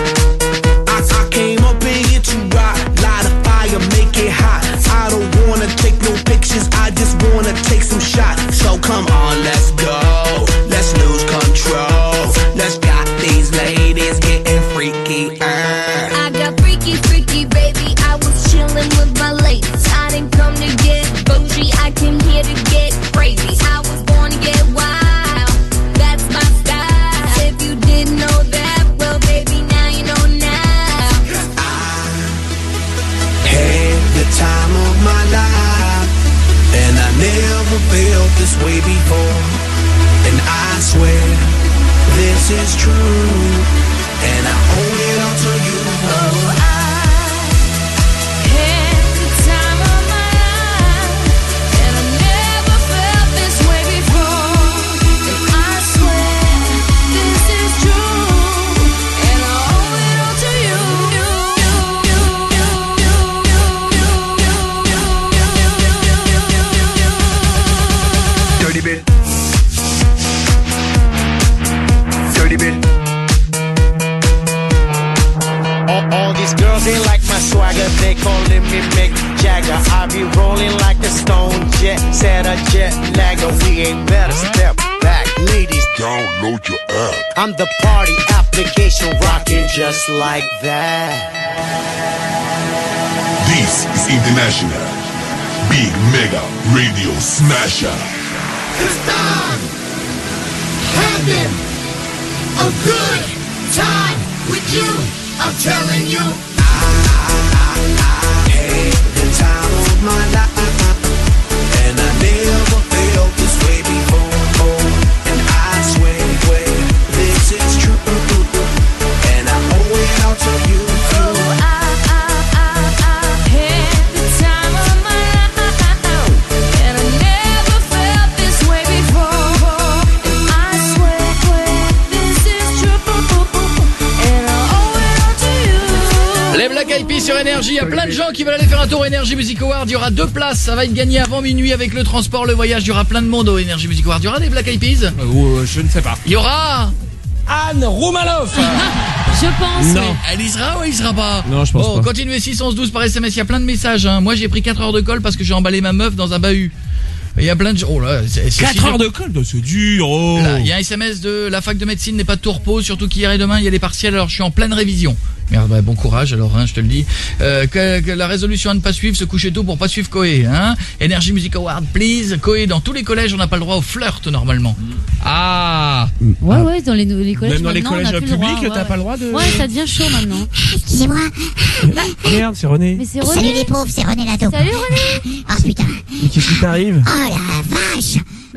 I came up in here to rock, light a fire, make it hot. I don't wanna this is true, and I owe it all to you. Oh, I had the time of my life, and I never felt this way before. And I swear this is true, and I owe it all to you. Dirty bit. Dirty bit. All these girls, they like my swagger, they calling me Mick Jagger. I be rolling like a stone jet, set a jet lagger. We ain't better step back, ladies. Download your app. I'm the party application rocking just like that. This is International Big Mega Radio Smasher. It's time having a good time with you. I'm telling you, I had the time of my life, and I never felt this way before. And I swear this is true, and I owe it all to you. Les Black Eyed Peas sur Énergie, il y a plein de gens qui veulent aller faire un tour au Energy Music Award. Il y aura 2 places, ça va être gagné avant minuit avec le transport, le voyage. Il y aura plein de monde au Energy Music Award. Il y aura des Black Eyed Peas Je ne sais pas. Il y aura Anne Roumaloff. Je pense. Non. Oui. Elle y sera ou il y sera pas? Non, je pense bon, pas. Continuez 612 par SMS, il y a plein de messages. Hein. Moi j'ai pris 4 heures de colle parce que j'ai emballé ma meuf dans un bahut. Il y a plein de gens. Oh là, 4 heures de colle, c'est dur. Oh. Là, il y a un SMS de la fac de médecine n'est pas de tout repos, surtout qu'hier et demain il y a les partiels, alors je suis en pleine révision. Merde, bah, bon courage alors, hein, je te le dis. Que la résolution à ne pas suivre, se coucher tôt pour pas suivre Koé, hein. Energy Music Award, please. Koé, dans tous les collèges, on n'a pas le droit au flirt normalement. Ah. Ouais, dans les collèges. Même dans les maintenant, on collèges a plus le droit, publics, t'as ouais. pas le droit de. Ouais, ça devient chaud maintenant. Excusez-moi. Merde, c'est René. Mais c'est René. Salut les pauvres, c'est René Lato. Salut René. Oh putain. Mais qu'est-ce qui t'arrive? Oh la vache.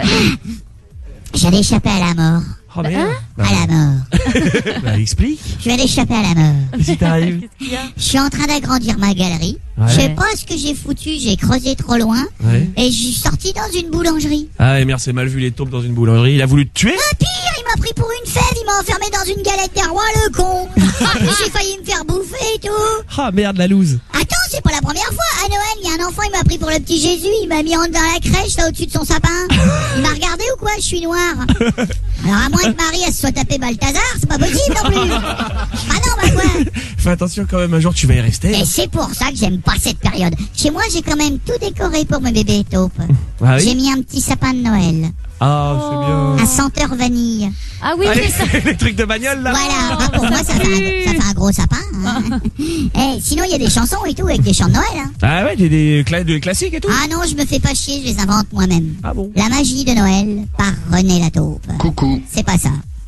J'allais échapper à la mort. Oh merde. À la mort. Bah, explique. Je vais aller échapper à la mort. Qu'est-ce qui t'arrive? Je suis en train d'agrandir ma galerie. Ouais. Je sais pas ce que j'ai foutu, j'ai creusé trop loin. Ouais. Et je suis sorti dans une boulangerie. Ah, et merde, c'est mal vu les taupes dans une boulangerie. Il a voulu te tuer? Ah pire, il m'a pris pour une fève, il m'a enfermé dans une galette des rois, le con. J'ai failli me faire bouffer et tout. Ah merde, la loose. Attends, c'est pas la première fois. À Noël, il y a un enfant, il m'a pris pour le petit Jésus, il m'a mis dans la crèche, là, au-dessus de son sapin. Il m'a regardé ou quoi? Je suis noire. Alors à moins que Marie, elle se soit tapée Balthazar, c'est pas possible non plus. Ah non, bah quoi? Fais attention quand même, un jour tu vas y rester. Et c'est pour ça que j'aime pas cette période. Chez moi, j'ai quand même tout décoré pour mes bébés taupes. Ah oui? J'ai mis un petit sapin de Noël. Ah, c'est bien. À senteur vanille. Ah oui, Allez, c'est ça. les trucs de bagnole là. Voilà, bah, pour moi ça fait un gros sapin. Hein. Eh, sinon il y a des chansons et tout avec des chants de Noël. Hein. Ah ouais, des classiques et tout. Ah non, je me fais pas chier, je les invente moi-même. Ah bon? La magie de Noël par René Lataupe. Coucou. C'est pas ça.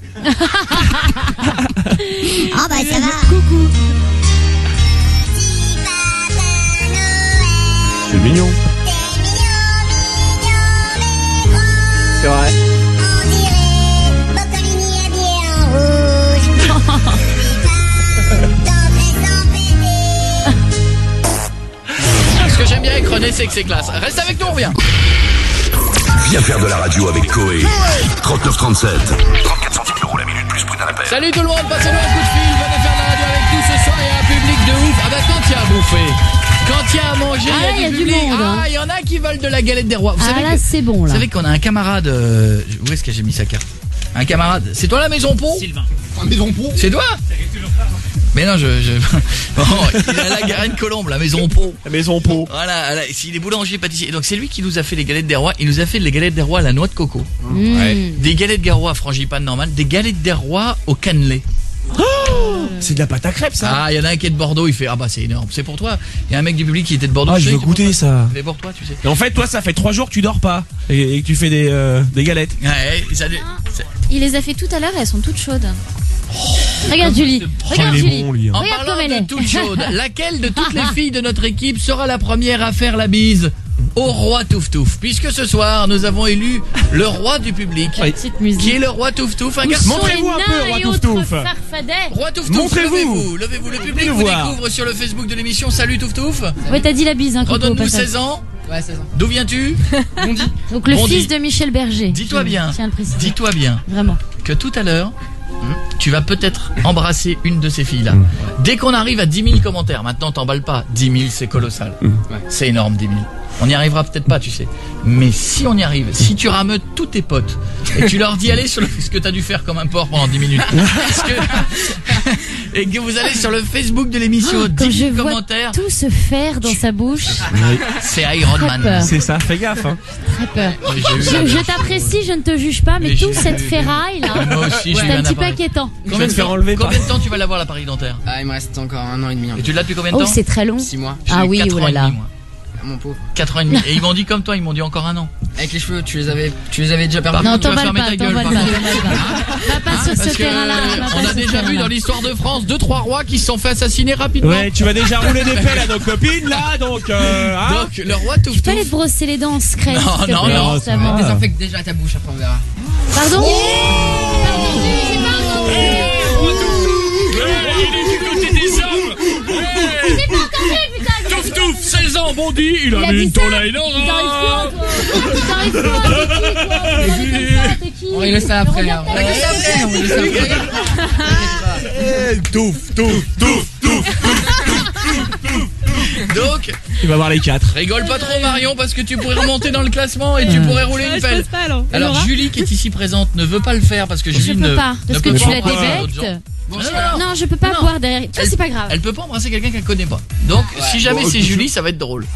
Ah bah ça va. Coucou. C'est mignon. C'est vrai. Ce que j'aime bien avec René, c'est que c'est classe. Reste avec nous, on revient. Viens faire de la radio avec Koé. 3937. 34 centimes d'euros la minute plus prix d'un appel. Salut tout le monde, passez-nous un coup de fil, venez faire de la radio avec nous ce soir, il y a un public de ouf. Ah bah quand il y a à bouffer, quand il y a à manger, Ah, il y a du public. monde, hein. Ah, il y en a qui veulent de la galette des rois. Vous Ah savez là, que, c'est bon vous là. savez qu'on a un camarade, où est-ce que j'ai mis sa carte? Un camarade, c'est toi la maison Pont? Sylvain. La maison Pont. C'est toi? Mais non, bon, il a la Garenne Colombe, la maison Pont. La maison Pau. Voilà, il est boulanger pâtissier. Donc c'est lui qui nous a fait les galettes des rois. Il nous a fait les galettes des rois à la noix de coco. Mmh. Des galettes des rois à frangipane normale, des galettes des rois au cannelé. C'est de la pâte à crêpes ça. Ah, il y en a un qui est de Bordeaux, il fait ah bah c'est énorme, c'est pour toi. Il y a un mec du public qui était de Bordeaux. Ah, je veux sais, goûter ça. C'est pour toi, tu sais. Et en fait, toi, ça fait 3 jours que tu dors pas et que tu fais des galettes. Ouais, Il les a fait tout à l'heure et elles sont toutes chaudes. Regarde Julie. Regarde il est Julie. bon, lui, hein. En Regarde parlant comme elle de est. toute chaude, laquelle de toutes les filles de notre équipe sera la première à faire la bise? au roi Touf Touf, puisque ce soir nous avons élu le roi du public, qui est le roi Touf Touf, un garçon. Montrez-vous un peu, roi Touf Touf. Roi Touf Touf, Montrez-vous. levez-vous, le public vous découvre sur le Facebook de l'émission. Salut Touf Touf. Ouais, t'as dit la bise, hein, Coco, Redonne-nous au passage. 16 ans. Ouais, 16 ans. D'où viens-tu? Bondy. Donc le Bondy. fils de Michel Berger. Dis-toi bien, Tiens à le préciser. dis-toi bien Vraiment. que tout à l'heure, tu vas peut-être embrasser une de ces filles-là. Dès qu'on arrive à 10 000 commentaires, maintenant t'emballes pas, 10 000 c'est colossal. C'est énorme, 10 000. On n'y arrivera peut-être pas, tu sais. Mais si on y arrive, si tu rameutes tous tes potes et tu leur dis allez sur ce que t'as dû faire comme un porc pendant 10 minutes, et que vous allez sur le Facebook de l'émission, 10 000 commentaires. Tout se faire dans sa bouche. C'est Iron Très Man. peur. C'est ça, fais gaffe. Hein. Très peur. Oui, j'ai eu la Je même t'apprécie, je ne te juge pas, mais Mais j'ai toute eu cette la- ferraille là, Moi aussi, j'ai eu c'est un un petit peu appareil. inquiétant. Combien de te faire temps- enlever Combien par- de temps tu vas l'avoir l'appareil dentaire? Ah, il me reste encore 1 an et demi. Et tu l'as depuis combien de Oh, temps? c'est très long. 6 mois. Ah J'ai eu oui, 4 oh ans là et là. demi, moi. Ah, mon pauvre. 4 ans et demi. Et ils m'ont dit comme toi, ils m'ont dit encore un an. Avec les cheveux, tu les avais déjà perdus. Par Non, contre, tu vas t'emballes fermer pas, ta gueule, t'emballes par pas, contre. t'emballes pas. Va pas sur Parce ce que terrain-là. va pas on sur a ce déjà vu terrain-là. dans l'histoire de France 2-3 rois qui se sont fait assassiner rapidement. Ouais, tu vas déjà rouler des pelles à nos copines là, donc. Hein Donc le roi Touf Tu peux aller Touf. te brosser les dents en secret. Non, s'il te non, plaît, non, ça va. Désinfecte déjà ta bouche, après on verra. Pardon. J'ai pas entendu. Il est du côté des hommes. J'ai pas entendu, putain. Touf Touf, 16 ans, Bondy, il a Il a mis dit une ça. tôle à Il t'arrive quoi, toi? Il t'arrive quoi? T'es qui, toi? T'es comme ça, t'es qui? On règle ça après. Regarde On ta règle ça gueule. après. On règle ça après. Touf, touf, touf, touf. Donc, Il va voir les 4. rigole pas trop Marion parce que tu pourrais remonter dans le classement et tu pourrais rouler une pelle. Alors Julie qui est ici présente ne veut pas le faire parce que Je Julie peux ne pas, parce ne que peut tu pas la embrasser d'autres débectes. gens. Bon, Non, c'est non, pas grave. Non, je peux pas Non. boire derrière. Tu vois, c'est pas grave. Elle peut pas embrasser quelqu'un qu'elle connaît pas. Donc si jamais c'est Julie, ça va être drôle.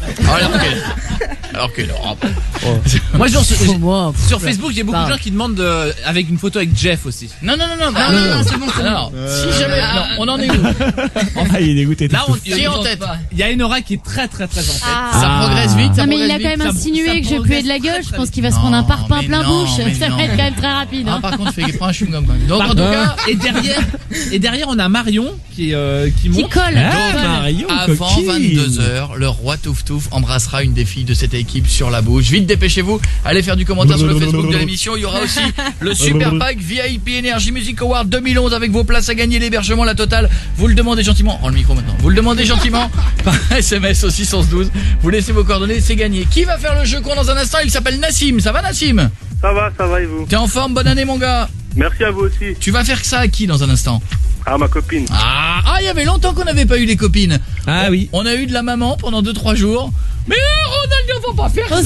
Alors que non. Moi, genre, Moi, sur Facebook, j'ai beaucoup de gens qui demandent avec une photo avec Jeff aussi. Non, Non, c'est bon, c'est bon. Non, si jamais non, on en est où? Ah, il est dégoûté. Là, Qui est en tête? il y a Enora qui est très en tête. Ça progresse vite, ça Non, mais il progresse a quand vite. même ça insinué que je progresse puais de la gueule. très, Je très pense qu'il va se vite. prendre un Non, parpaing mais plein non, bouche. mais Ça va non. être quand même très rapide. Ah, hein. par contre, prends un chewing-gum quand même. Donc en tout cas, Et derrière, on a Marion qui Qui monte. colle. Ah, colle. Marion, avant coquine. 22h, le roi Touf Touf embrassera une des filles de cette équipe sur la bouche. Vite, dépêchez-vous. Allez faire du commentaire sur le Facebook de l'émission. Il y aura aussi le Super Pack VIP Energy Music Award 2011 avec vos places à gagner, l'hébergement, la totale. Vous le demandez gentiment. Rends le micro maintenant. Vous le demandez gentiment par SMS au 612. Vous laissez vos coordonnées, c'est gagné. Qui va faire le jeu con dans un instant? Il s'appelle Nassim. Ça va Nassim? Ça va et vous? T'es en forme? Bonne année mon gars. Merci à vous aussi. Tu vas faire ça à qui dans un instant? Ah, ma copine. Ah, il y avait longtemps qu'on n'avait pas eu les copines. Ah oui. On a eu de la maman pendant 2-3 jours. Mais Ronaldo, faut pas faire ça.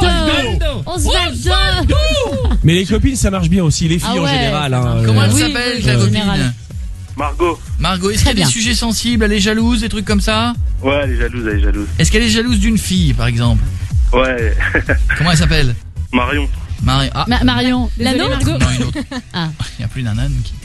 Osvaldo. Mais les copines, ça marche bien aussi. Les filles Ah en ouais, général. ça Hein, marche. Comment elle Oui, s'appelle oui, ta en copine? général. Margot. Margot, est-ce qu'il y a Très des bien. sujets sensibles? Elle est jalouse, des trucs comme ça? Ouais, elle est jalouse. Est-ce qu'elle est jalouse d'une fille, par exemple? Ouais. Comment elle s'appelle? Marion. Marie. Ah, Marion. La Désolée, nôtre. Margot. non, une autre. Ah. Il n'y a plus d'un âne qui...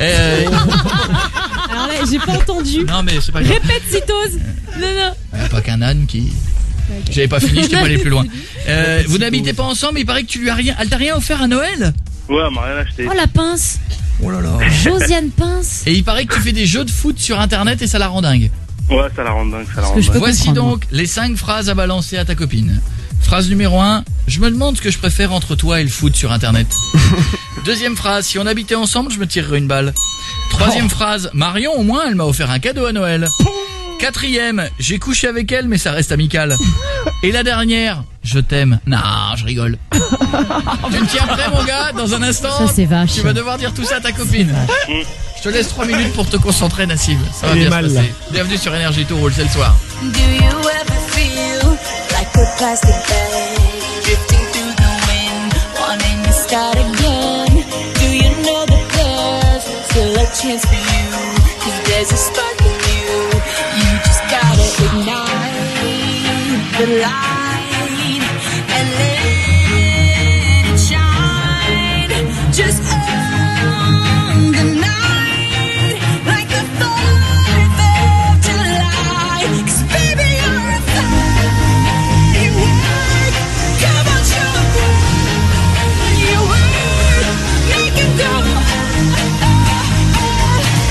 Alors là, j'ai pas entendu. Non, mais c'est pas grave. Répète, Citose. Non. Il n'y a pas qu'un âne qui... J'avais pas fini, je t'ai pas allé plus loin. Vous n'habitez pas ensemble, mais il paraît que tu lui as rien... Elle t'a rien offert à Noël? Ouais, elle m'a rien acheté. Oh la pince. Oh là là. Josiane Pince. Et il paraît que tu fais des jeux de foot sur internet et ça la rend dingue. Ouais, ça la rend dingue, Voici donc les 5 phrases à balancer à ta copine. Phrase numéro 1, je me demande ce que je préfère entre toi et le foot sur internet. Deuxième phrase, si on habitait ensemble, je me tirerais une balle. Troisième phrase, Marion au moins elle m'a offert un cadeau à Noël. Quatrième, j'ai couché avec elle mais ça reste amical. Et la dernière, je t'aime. Non, je rigole. Tu me tiens prêt mon gars? Dans un instant, Ça, c'est vache. tu vas devoir dire tout ça à ta copine. Je te laisse 3 minutes pour te concentrer Nassim. Ça va Il est bien mal, se là. passer. Bienvenue sur Énergie Tour Roule, c'est le soir. Do you ever feel like a plastic bag drifting through the wind, wanting to start again? Do you know that there's still a chance for you? 'Cause there's a spark in you. You just gotta ignite the light and let it shine. Just own the night like the 4th of July. 'Cause baby you're a firework. Come on, show your work. Make it go.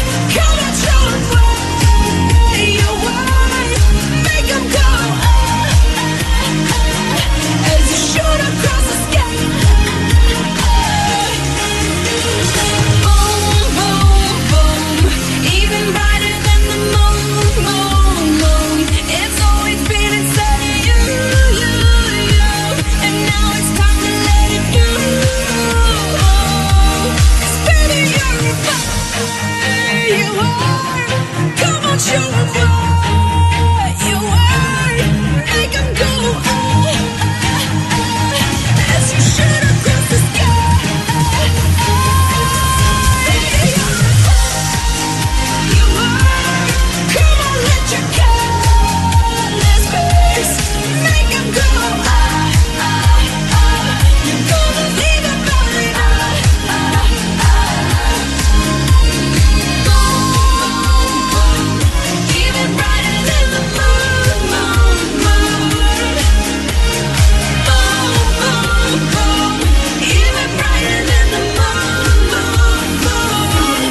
Come on, show 'em why you are. Make 'em go as you shoot across the sky. Boom, boom, boom, even brighter than the moon, moon, moon. It's always been inside of you, you, you, and now it's time to let it go. 'Cause baby, you're a fire, you are. Come on, show 'em why you are. Make 'em go as you shoot across the sky. Come on, let your colors burst. Make 'em go you're gonna leave a burning even brighter than the moon, moon, moon. Boom, boom, boom, even brighter than the moon, moon,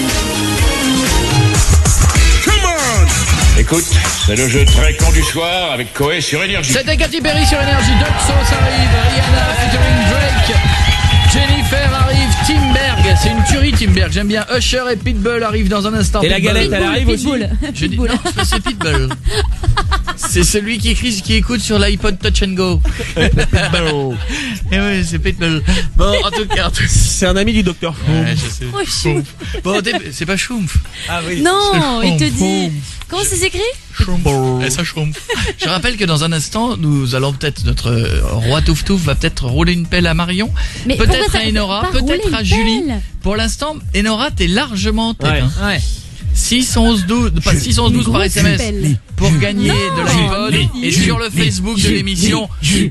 moon. Come on! Écoute, c'est le jeu très con du soir avec Koé sur Énergie. C'était Katy Perry sur Énergie. Doxos arrive, Rihanna featuring Drake, Jennifer arrive, Timberg. C'est une tuerie, Timberg. J'aime bien. Usher et Pitbull arrivent dans un instant. Et la Pitbull. galette, elle arrive aussi. Je dis non, c'est Pitbull. C'est celui qui écoute sur l'iPod Touch and Go. Pitbull. Et oui, c'est Pitbull. Bon, en tout cas, c'est un ami du docteur. Ouais, je sais. Oh, Schtroumpf. Bon, c'est pas Schtroumpf. Ah oui. Non, il te dit. Comment ça s'écrit? Ça Schtroumpf. Je rappelle que dans un instant, nous allons peut-être notre roi Touf Touf va peut-être rouler une pelle à Marion, Mais peut-être pourquoi à ça- Enora, pas rouler peut-être une à Julie. pelle? Pour l'instant, Enora, t'es largement en tête. Ouais. Hein. Ouais. 6 11 12, pas 6 11 12 par grosse SMS pelle. pour gagner de l'iPod et sur le Facebook de l'émission. Julie.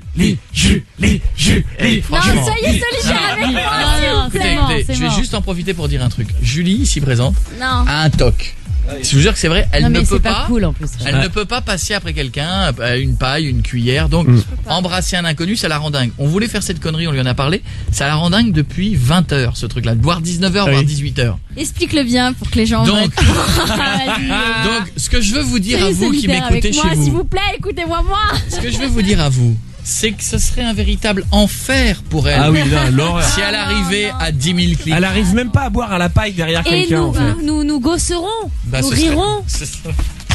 Eh, Non, franchement. soyez solidaires avec moi, s'il vous Écoutez, plaît. écoutez, C'est je vais mort. juste en profiter pour dire un truc. Julie, ici présente, Non. a un toc. Je vous jure que c'est vrai, elle Non, ne mais peut c'est pas. pas cool en plus. Elle ne peut pas passer après quelqu'un, une paille, une cuillère. Donc, embrasser un inconnu, ça la rend dingue. On voulait faire cette connerie, on lui en a parlé. Ça la rend dingue depuis 20h, ce truc-là. Voire 19h, voire 18h. Explique-le bien pour que les gens. Donc, Vas-y. donc, ce que je veux vous dire à Soyez vous qui solidaires m'écoutez avec chez moi, s'il vous, vous plaît, écoutez-moi moi. ce que je veux vous dire à vous, c'est que ce serait un véritable enfer pour elle. Ah oui, là, l'horreur. Si elle arrivait à 10 000 clics. Elle arrive même pas à boire à la paille derrière Et quelqu'un, nous, en fait. nous gosserons, Bah, nous ce serait- rirons. ce serait-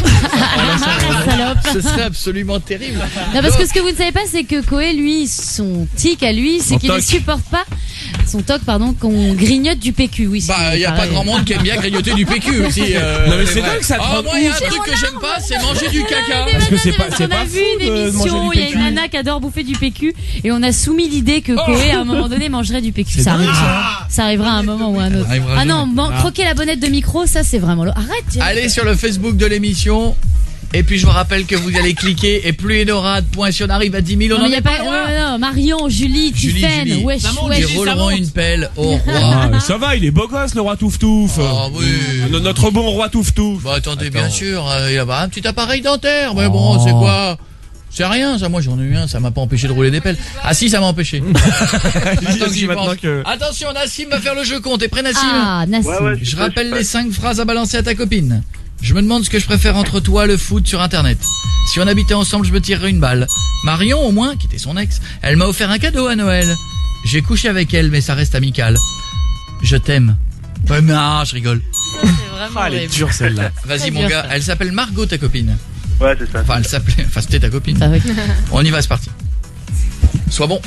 Salope. Ce serait absolument terrible. Non, parce que ce que vous ne savez pas, c'est que Koé, lui, son tic à lui, c'est Son qu'il ne toc. supporte pas son toc, pardon, qu'on grignote du PQ. Oui, Bah, il y a pas pareil. grand monde qui aime bien grignoter du PQ aussi. Non, mais c'est vrai. dingue, ça te Ah, rend moi, il y a un ouf. truc que j'aime pas, c'est manger du caca. Parce que c'est pas On a fou vu une de manger émission, du il y a PQ. une nana qui adore bouffer du PQ et on a soumis l'idée que Koé, à un moment donné, mangerait du PQ. C'est Ça dingue, arrivera. Ça arrivera à un moment ou à un autre. Ça arrivera Ah non, jamais. croquer la bonnette de micro, ça c'est vraiment l'eau. Arrête. Allez sur le Facebook de l'émission. Et puis je vous rappelle que vous allez cliquer et plus Enora de points si on arrive à 10 000, on Non, en mais y a est pas, pas loin. non, Marion, Julie, Tiffen, wesh, Ils wesh. rouleront une pelle au roi. Ah, ça va, il est beau gosse, le roi Touf Touf. Ah oui. Notre bon roi Touf Touf. Bah attendez, bien sûr, il a un petit appareil dentaire, mais bon, c'est quoi? C'est rien, ça. Moi, j'en ai eu un, ça m'a pas empêché de rouler des pelles. Ah si, ça m'a empêché. Attends que j'y maintenant pense. que- Attention, Nassim va faire le jeu con. T'es prêt, Nassim? Ah, Nassim. Ouais, Je rappelle les 5 phrases à balancer à ta copine. Je me demande ce que je préfère entre toi, le foot sur internet. Si on habitait ensemble, je me tirerais une balle. Marion, au moins, qui était son ex, elle m'a offert un cadeau à Noël. J'ai couché avec elle, mais ça reste amical. Je t'aime. Ouais, non, je rigole. Ah, elle est dure celle-là. Vas-y, C'est mon dur, gars. ça. Elle s'appelle Margot, ta copine. Ouais, c'est ça. Enfin, elle s'appelait. Enfin, c'était ta copine. Ah oui. On y va, c'est parti. Sois bon.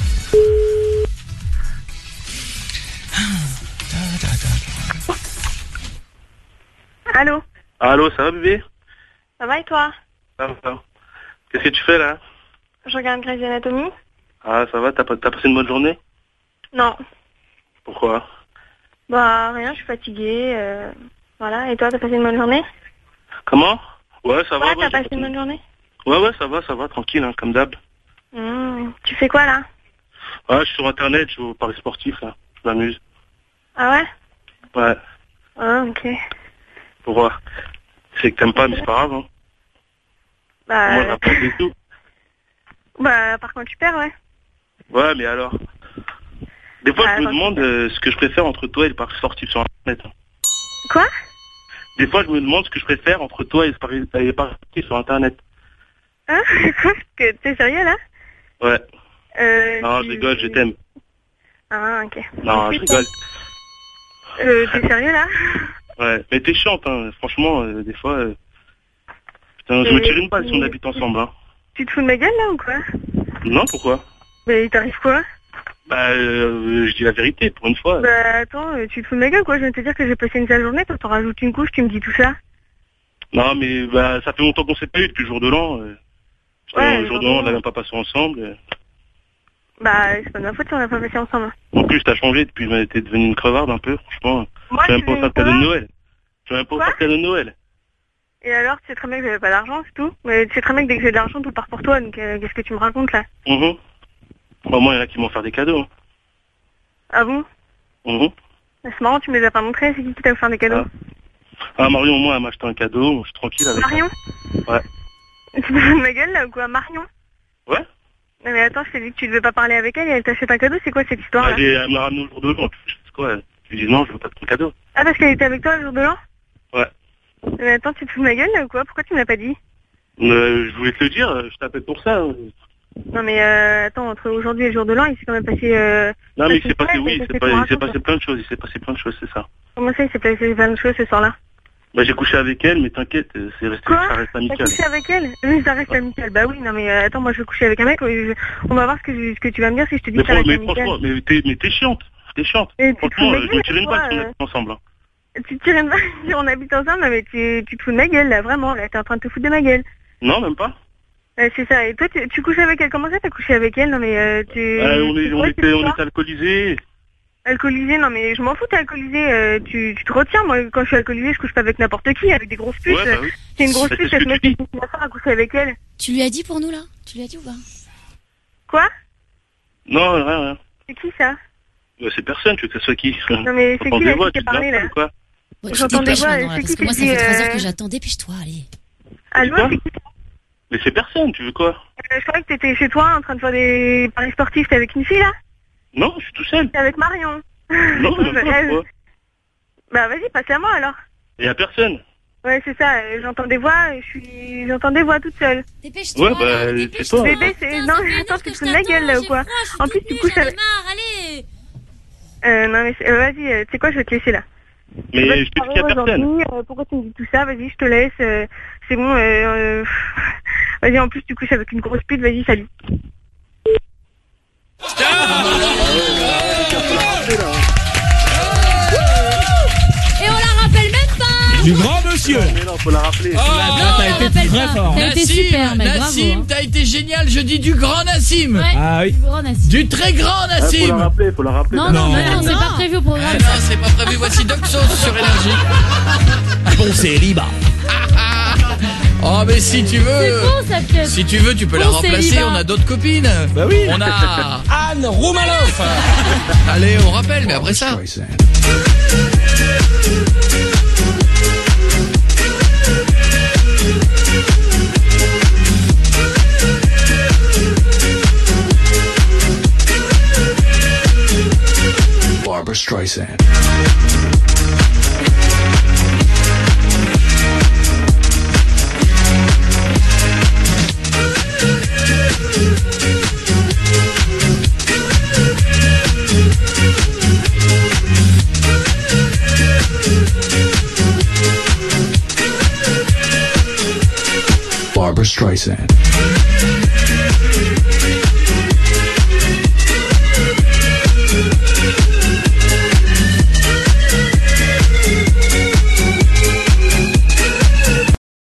Allô, Allô, ça va, bébé? ça va et toi? Ça va. Qu'est-ce que tu fais, là? Je regarde Grey's Anatomy. Ah, ça va, t'as passé une bonne journée? Non, Pourquoi? bah rien, je suis fatiguée. Voilà, et toi, t'as passé une bonne journée? Comment? Ouais, ça va. Ouais, ouais, t'as passé une bonne journée? Ouais, ça va, tranquille, hein, comme d'hab. Tu fais quoi là? Ouais, je suis sur internet, je joue au paris sportif, là. Je m'amuse. Ah ouais? Ouais. Ah, ok. Pourquoi? C'est que t'aimes pas, mais c'est pas grave, hein. Moi, Bah, j'apprends des tout. bah, par contre, tu perds, ouais. Ouais, mais alors? Des fois, Bah, je me attends. demande ce que je préfère entre toi et le paris sportif sur internet. hein. Quoi? Des fois, je me demande ce que je préfère entre toi et les parties sur Internet. Hein? T'es sérieux là? Ouais. Non, je rigole, je t'aime. Ah, ok. Non, je rigole. T'es sérieux là? Ouais, mais t'es chiante, hein. Franchement, des fois... Putain, je me tire une balle si on habite ensemble, hein. Tu te fous de ma gueule là ou quoi? Non, pourquoi? Mais il t'arrive quoi? Bah, je dis la vérité, pour une fois. Bah, attends, tu te fous de ma gueule quoi? Je viens de te dire que j'ai passé une sale journée, toi t'en rajoutes une couche, tu me dis tout ça? Non, mais bah, ça fait longtemps qu'on s'est pas eu depuis le jour de l'an. Le jour de l'an, on l'a même pas passé ensemble. Bah, c'est pas de ma faute si on l'a pas passé ensemble. En plus, t'as changé depuis, t'es devenue une crevarde un peu, franchement. Moi, tu vas même pas offert de cadeau de Noël. Tu vas même pas offert de cadeau de Noël. Et alors, tu sais très bien que j'avais pas d'argent, c'est tout. Mais tu sais très bien que dès que j'ai de l'argent, tout part pour toi, donc qu'est-ce que tu me racontes là? Bah, moi, il y en a qui m'ont offert des cadeaux. Hein. Ah bon? C'est marrant, tu me les as pas montrés, c'est qui t'a offert des cadeaux? Ah, Marion, moi, elle m'a acheté un cadeau, je suis tranquille avec Marion? Ouais. Tu te fous de ma gueule là ou quoi? Marion? Ouais. Non mais attends, je t'ai dit que tu devais pas parler avec elle et elle t'achète un cadeau, c'est quoi cette histoire là? Elle me l'a ramené au jour de l'an, c'est quoi? Je lui dis non, je veux pas de ton cadeau. Ah, parce qu'elle était avec toi le jour de l'an? Ouais. Mais attends, tu te fous de ma gueule là ou quoi? Pourquoi tu me l'as pas dit? Je voulais te le dire, je t'appelle pour ça. Non mais attends, entre aujourd'hui et le jour de l'an, il s'est quand même passé... non mais il s'est passé, oui, il s'est passé plein de choses, c'est ça. Comment ça, il s'est passé plein de choses ce soir-là? Bah j'ai couché avec elle, mais t'inquiète, ça reste amical. T'as couché avec elle? Oui, ça reste amical. Bah oui, non mais attends, moi je vais coucher avec un mec, on va voir ce que tu vas me dire si je te dis que ça reste amical. Franchement, mais t'es chiante. Franchement, je me tire une balle si on habite ensemble. Hein. Tu tires une balle si on habite ensemble, non mais tu te fous de ma gueule là, vraiment, là t'es en train de te foutre de ma gueule. Non, même pas. C'est ça, et toi tu couches avec elle, comment ça t'as couché avec elle? Non mais on était alcoolisés. Alcoolisé, non mais je m'en fous, t'es alcoolisé, tu te retiens, moi quand je suis alcoolisé je couche pas avec n'importe qui, avec des grosses puces, ouais, bah oui. C'est une grosse puce, cette meuf qui a affaire à coucher avec elle. Tu lui as dit pour nous là? Tu lui as dit ou pas? Quoi? Non, rien. C'est qui ça? C'est personne, tu veux que ça soit qui? Non mais c'est qui là qui t'a parlé là? Bon, j'entends des voix, parce que moi ça fait 3 heures que j'attends, dépêche-toi, allez. Allô, c'est qui? Mais c'est personne, tu veux quoi? Je croyais que t'étais chez toi en train de faire des paris sportifs, t'es avec une fille là? Non, je suis tout seul. T'es avec Marion. Non, mais pourquoi? Bah vas-y, passe-la moi alors. Il y a personne. Ouais, c'est ça, j'entends des voix, j'entends des voix toute seule. Dépêche-toi. Ouais, bah, c'est toi. Bébé, c'est... Non, attends, tu te fous de la gueule là ou quoi? En plus, tu couches avec... allez. Non mais vas-y, tu sais quoi, je vais te laisser là. Mais je te dis qu'il y a personne. Pourquoi tu me dis tout ça? Vas-y, je te laisse. C'est bon, vas-y, en plus, tu couches avec une grosse pute, vas-y, salut. Et on la rappelle même pas. Du grand monsieur. Mais non, faut la rappeler. T'as été très fort. T'as été super, mec, bravo. Nassim, t'as été génial, je dis du grand Nassim. Ouais, ah oui. du grand Nassim. Du très grand Nassim. Faut la rappeler. Non, c'est pas prévu au programme. Ah non, c'est pas prévu. Voici Doxos sur Énergie. Bon, c'est libre. Oh mais si tu veux, c'est bon, cette pièce. Si tu veux, tu peux la remplacer. On a d'autres copines. Bah oui. On a Anne Roumanoff. Allez, on rappelle, mais après ça. Barbra Streisand. Barbra Streisand.